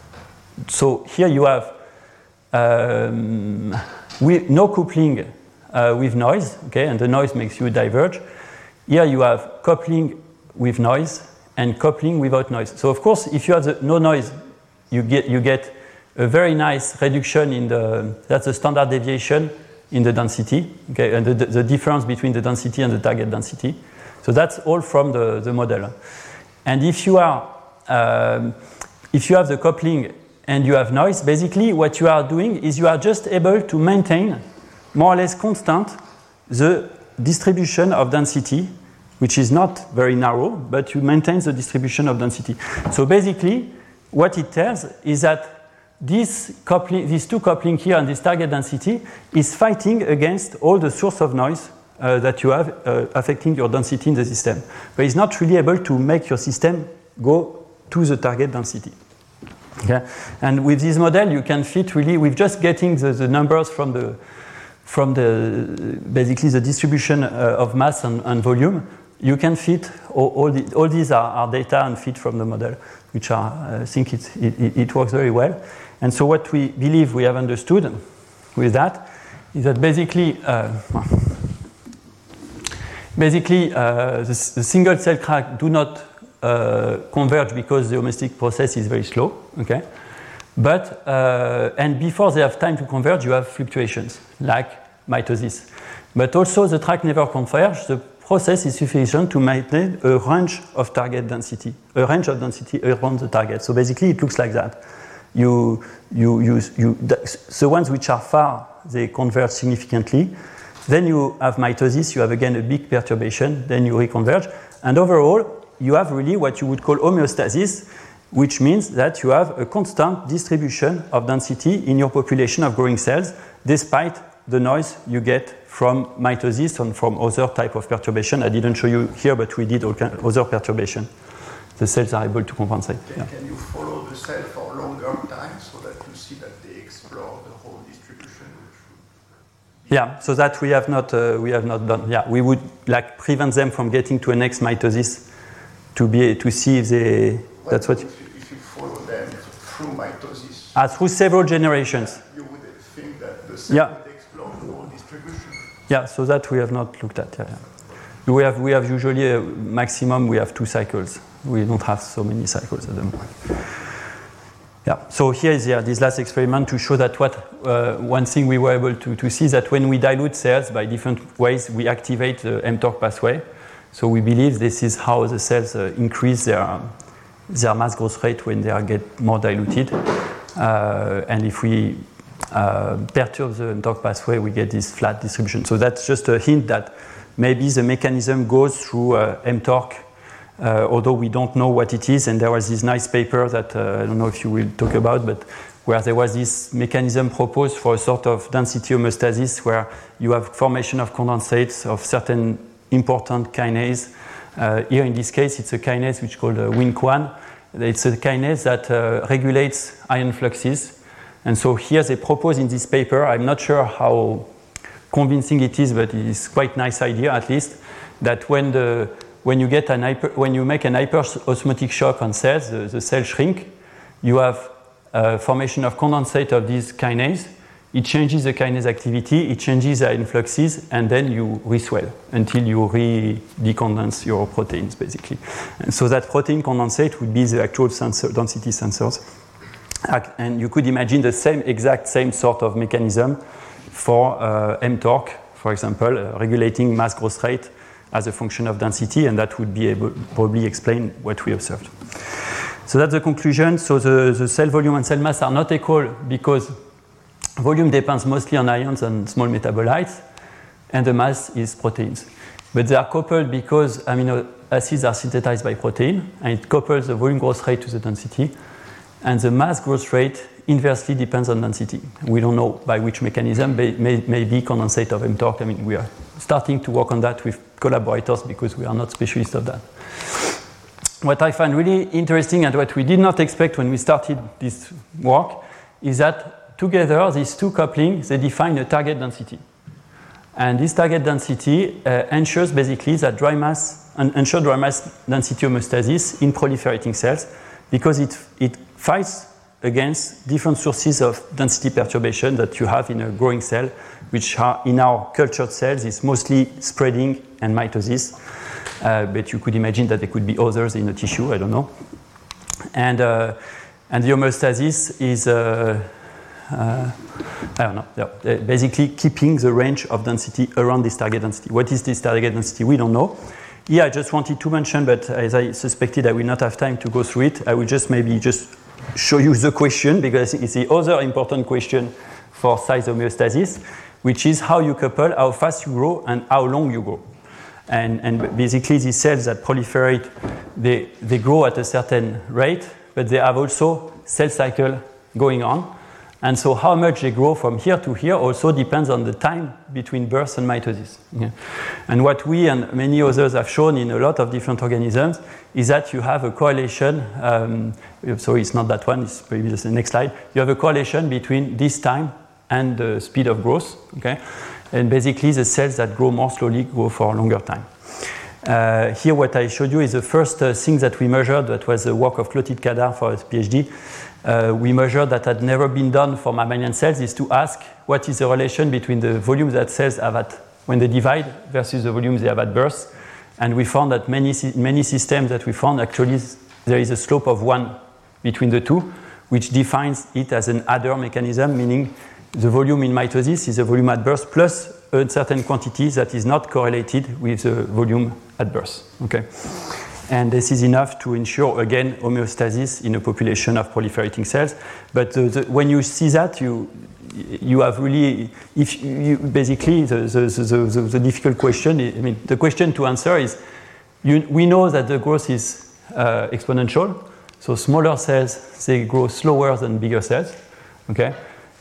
so here you have um, with no coupling uh, with noise, okay, and the noise makes you diverge. Here you have coupling with noise and coupling without noise. So of course, if you have the, no noise, you get you get a very nice reduction in the that's the standard deviation in the density, okay, and the, the difference between the density and the target density. So that's all from the, the model. And if you are um, if you have the coupling and you have noise, basically what you are doing is you are just able to maintain more or less constant the distribution of density, which is not very narrow, but you maintain the distribution of density. So basically, what it tells is that this coupling, these two coupling here and this target density is fighting against all the source of noise uh, that you have uh, affecting your density in the system. But it's not really able to make your system go to the target density. Okay? And with this model, you can fit really with just getting the, the numbers from the from the basically the distribution uh, of mass and, and volume, you can fit all, all, the, all these are, are data and fit from the model, which are uh, I think it, it, it works very well. And so what we believe we have understood with that is that basically uh, basically uh, the, the single cell crack do not uh, converge because the homeostatic process is very slow. Okay. But, uh, and before they have time to converge, you have fluctuations, like mitosis. But also the track never converge, the process is sufficient to maintain a range of target density, a range of density around the target. So basically it looks like that. You, you, you, you, the ones which are far, they converge significantly. Then you have mitosis, you have again a big perturbation, then you reconverge. And overall, you have really what you would call homeostasis, which means that you have a constant distribution of density in your population of growing cells, despite the noise you get from mitosis and from other type of perturbation. I didn't show you here, but we did all kind of other perturbation. The cells are able to compensate. Can, Yeah. can you follow the cell for longer time so that you see that they explore the whole distribution? Which would Yeah, so that we have not uh, we have not done. Yeah, we would like prevent them from getting to a next mitosis to be to see if they. That's what. You, if, you, if you follow them through mitosis, uh, through several generations. you would think that the cell Yeah. would explore the whole distribution. Yeah, so that we have not looked at. Yeah, yeah. We have we have usually a maximum. We have two cycles. We don't have so many cycles at the moment. Yeah, so here is yeah, this last experiment to show that what uh, one thing we were able to, to see is that when we dilute cells by different ways, we activate the mTOR pathway. So we believe this is how the cells uh, increase their, their mass growth rate when they are get more diluted. Uh, and if we uh, perturb the mTOR pathway, we get this flat distribution. So that's just a hint that maybe the mechanism goes through uh, mTOR, uh, although we don't know what it is. And there was this nice paper that uh, I don't know if you will talk about, but where there was this mechanism proposed for a sort of density homeostasis where you have formation of condensates of certain important kinase. Uh, here in this case, it's a kinase which is called uh, Wink one. It's a kinase that uh, regulates ion fluxes. And so here they propose in this paper, I'm not sure how convincing it is, but it's quite nice idea at least, that when the when you get an hyper, when you make an hyperosmotic shock on cells, the, the cells shrink, you have a formation of condensate of this kinase. It changes the kinase activity, it changes the ion fluxes, and then you reswell until you re-decondense your proteins, basically. And so that protein condensate would be the actual sensor, density sensors. And you could imagine the same exact same sort of mechanism for uh, mTOR, for example, uh, regulating mass growth rate as a function of density, and that would be able probably explain what we observed. So that's the conclusion. So the, the cell volume and cell mass are not equal because volume depends mostly on ions and small metabolites, and the mass is proteins. But they are coupled because amino acids are synthesized by protein, and it couples the volume growth rate to the density, and the mass growth rate inversely depends on density. We don't know by which mechanism, may, may, maybe condensate of mTOR. I mean, we are starting to work on that with collaborators because we are not specialists of that. What I find really interesting and what we did not expect when we started this work is that together, these two couplings, they define a target density. And this target density uh, ensures basically that dry mass, uh, ensure dry mass density homeostasis in proliferating cells because it, it fights against different sources of density perturbation that you have in a growing cell, which are in our cultured cells is mostly spreading and mitosis. Uh, but you could imagine that there could be others in the tissue, I don't know. And, uh, and the homeostasis is, uh, uh, I don't know, yeah, basically keeping the range of density around this target density. What is this target density? We don't know. Here I just wanted to mention, but as I suspected I will not have time to go through it, I will just maybe just show you the question, because it's the other important question for size homeostasis, which is how you couple, how fast you grow, and how long you grow. And, and basically, these cells that proliferate, they, they grow at a certain rate, but they have also cell cycle going on. And so how much they grow from here to here also depends on the time between birth and mitosis. Yeah. And what we and many others have shown in a lot of different organisms is that you have a correlation, um, sorry, it's not that one, it's maybe the next slide. You have a correlation between this time and the speed of growth, okay? And basically the cells that grow more slowly grow for a longer time. Uh, here what I showed you is the first uh, thing that we measured, that was the work of Clotilde Cadar for his PhD. Uh, we measured that had never been done for mammalian cells, is to ask what is the relation between the volume that cells have at when they divide versus the volume they have at birth. And we found that many, many systems that we found, actually there is a slope of one between the two, which defines it as an adder mechanism, meaning the volume in mitosis is the volume at birth plus a certain quantity that is not correlated with the volume at birth. Okay? And this is enough to ensure, again, homeostasis in a population of proliferating cells. But the, the, when you see that, you, you have really, if you, basically, the, the, the, the, the difficult question, I mean, the question to answer is, you, we know that the growth is uh, exponential. So smaller cells, they grow slower than bigger cells. Okay?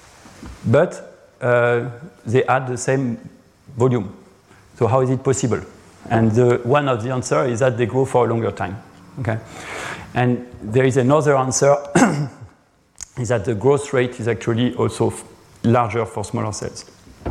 But uh, they add the same volume. So how is it possible? And the, one of the answers is that they grow for a longer time. Okay? And there is another answer, is that the growth rate is actually also f- larger for smaller cells.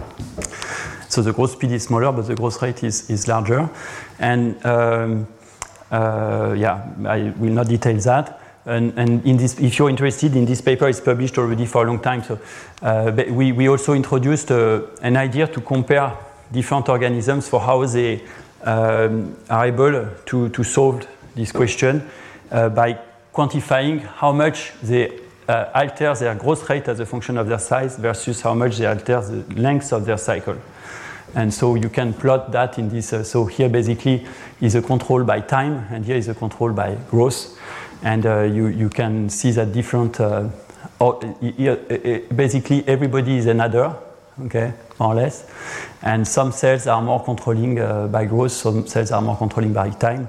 So the growth speed is smaller, but the growth rate is, is larger. And um, uh, yeah, I will not detail that. And, and in this, if you're interested in this paper, it's published already for a long time. So uh, we, we also introduced uh, an idea to compare different organisms for how they um, are able to, to solve this question uh, by quantifying how much they uh, alter their growth rate as a function of their size versus how much they alter the length of their cycle. And so you can plot that in this. Uh, so here basically is a control by time, and here is a control by growth. And uh, you, you can see that different, uh, or, uh, basically everybody is another, okay, more or less. And some cells are more controlling uh, by growth, some cells are more controlling by time.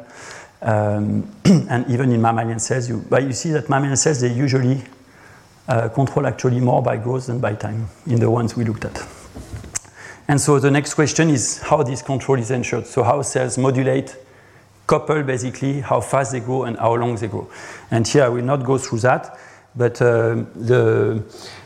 Um, and even in mammalian cells, you, but you see that mammalian cells, they usually uh, control actually more by growth than by time in the ones we looked at. And so the next question is how this control is ensured. So how cells modulate, couple basically how fast they grow and how long they grow. And here I will not go through that, but uh, the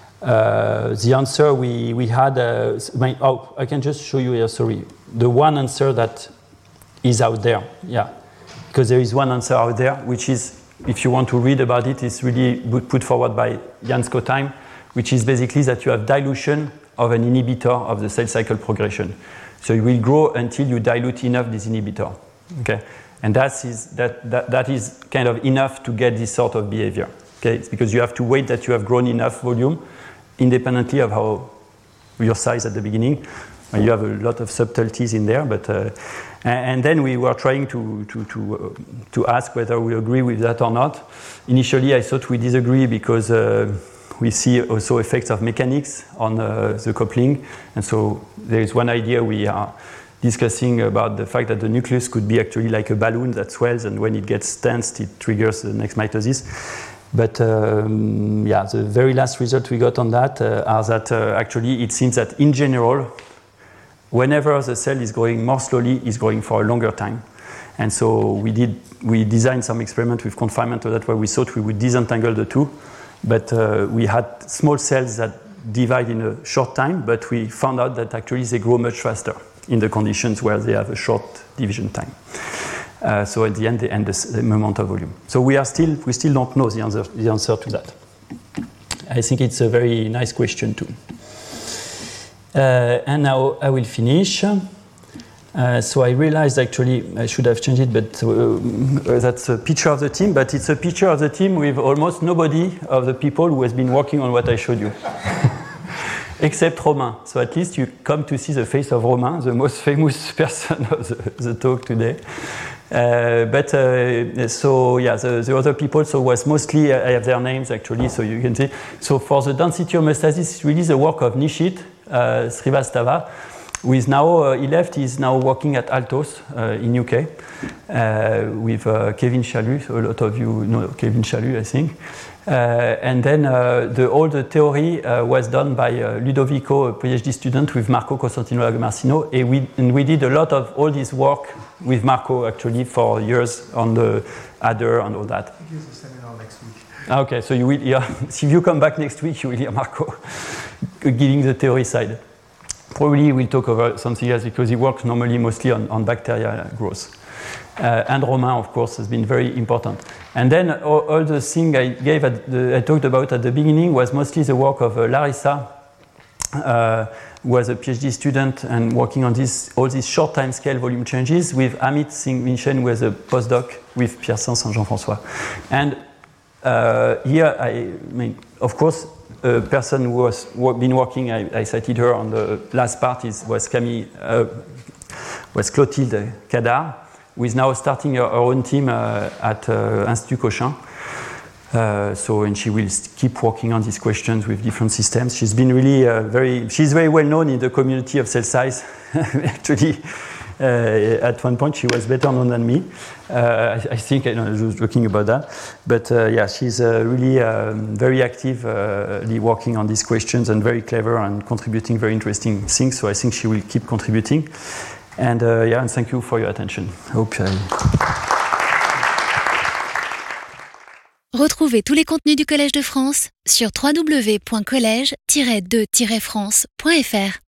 uh, the answer we, we had, uh, my, oh, I can just show you here, sorry. The one answer that is out there, yeah. Because there is one answer out there, which is, if you want to read about it, it's really put forward by Jan Skotheim, which is basically that you have dilution of an inhibitor of the cell cycle progression. So you will grow until you dilute enough this inhibitor. Okay? And that is, that, that, that is kind of enough to get this sort of behavior. Okay? It's because you have to wait that you have grown enough volume independently of how your size at the beginning. You have a lot of subtleties in there, but uh, and then we were trying to to to, uh, to ask whether we agree with that or not. Initially, I thought we disagree because uh, we see also effects of mechanics on uh, the coupling, and so there is one idea we are discussing about the fact that the nucleus could be actually like a balloon that swells, and when it gets tensed, it triggers the next mitosis. But um, yeah, the very last result we got on that uh, are that uh, actually it seems that in general, whenever the cell is growing more slowly, it's growing for a longer time. And so we did we designed some experiment with confinement to that where we thought we would disentangle the two, but uh, we had small cells that divide in a short time, but we found out that actually they grow much faster in the conditions where they have a short division time. Uh, so at the end, they end the same amount of volume. So we are still we still don't know the answer the answer to that. I think it's a very nice question too. Uh, and now I will finish. Uh, so I realized actually I should have changed it, but uh, that's a picture of the team. But it's a picture of the team with almost nobody of the people who has been working on what I showed you, except Romain. So at least you come to see the face of Romain, the most famous person of the, the talk today. Uh, but uh, so yeah, the, the other people, so was mostly, I have their names actually, so you can see. So for the density homeostasis, it's really the work of Nishit uh, Srivastava, who is now, uh, he left, he's now working at Altos uh, in U K uh, with uh, Kevin Chalut, so a lot of you know Kevin Chalut, I think. Uh, and then uh, the, all the theory uh, was done by uh, Ludovico, a PhD student, with Marco Costantino Lagomarsino, and we, and we did a lot of all this work with Marco actually for years on the adder and all that. He gives a seminar next week. Okay, so you will hear, if you come back next week, you will hear Marco giving the theory side. Probably we'll talk about something else because he works normally mostly on, on bacterial growth. Uh, and Romain, of course, has been very important. And then all, all the thing I gave, at the, I talked about at the beginning was mostly the work of uh, Larissa, uh, who was a PhD student and working on this, all these short time scale volume changes with Amit Singh Vinchen, who was a postdoc with Pierre Saint-Jean-François. And uh, here, I mean, of course, a person who has been working, I, I cited her on the last part, is, was Camille, uh, was Clotilde Cadar, who is now starting her, her own team uh, at uh, Institut Cochin. Uh, so, and she will keep working on these questions with different systems. She's been really uh, very, she's very well known in the community of cell size. Actually, uh, at one point she was better known than me. Uh, I, I think, I, know, I was joking about that. But uh, yeah, she's uh, really um, very actively uh, working on these questions and very clever and contributing very interesting things. So I think she will keep contributing. And uh, yeah, and thank you for your attention. I hope I... Retrouvez tous les contenus du Collège de France sur w w w point collège tiret de tiret france point f r.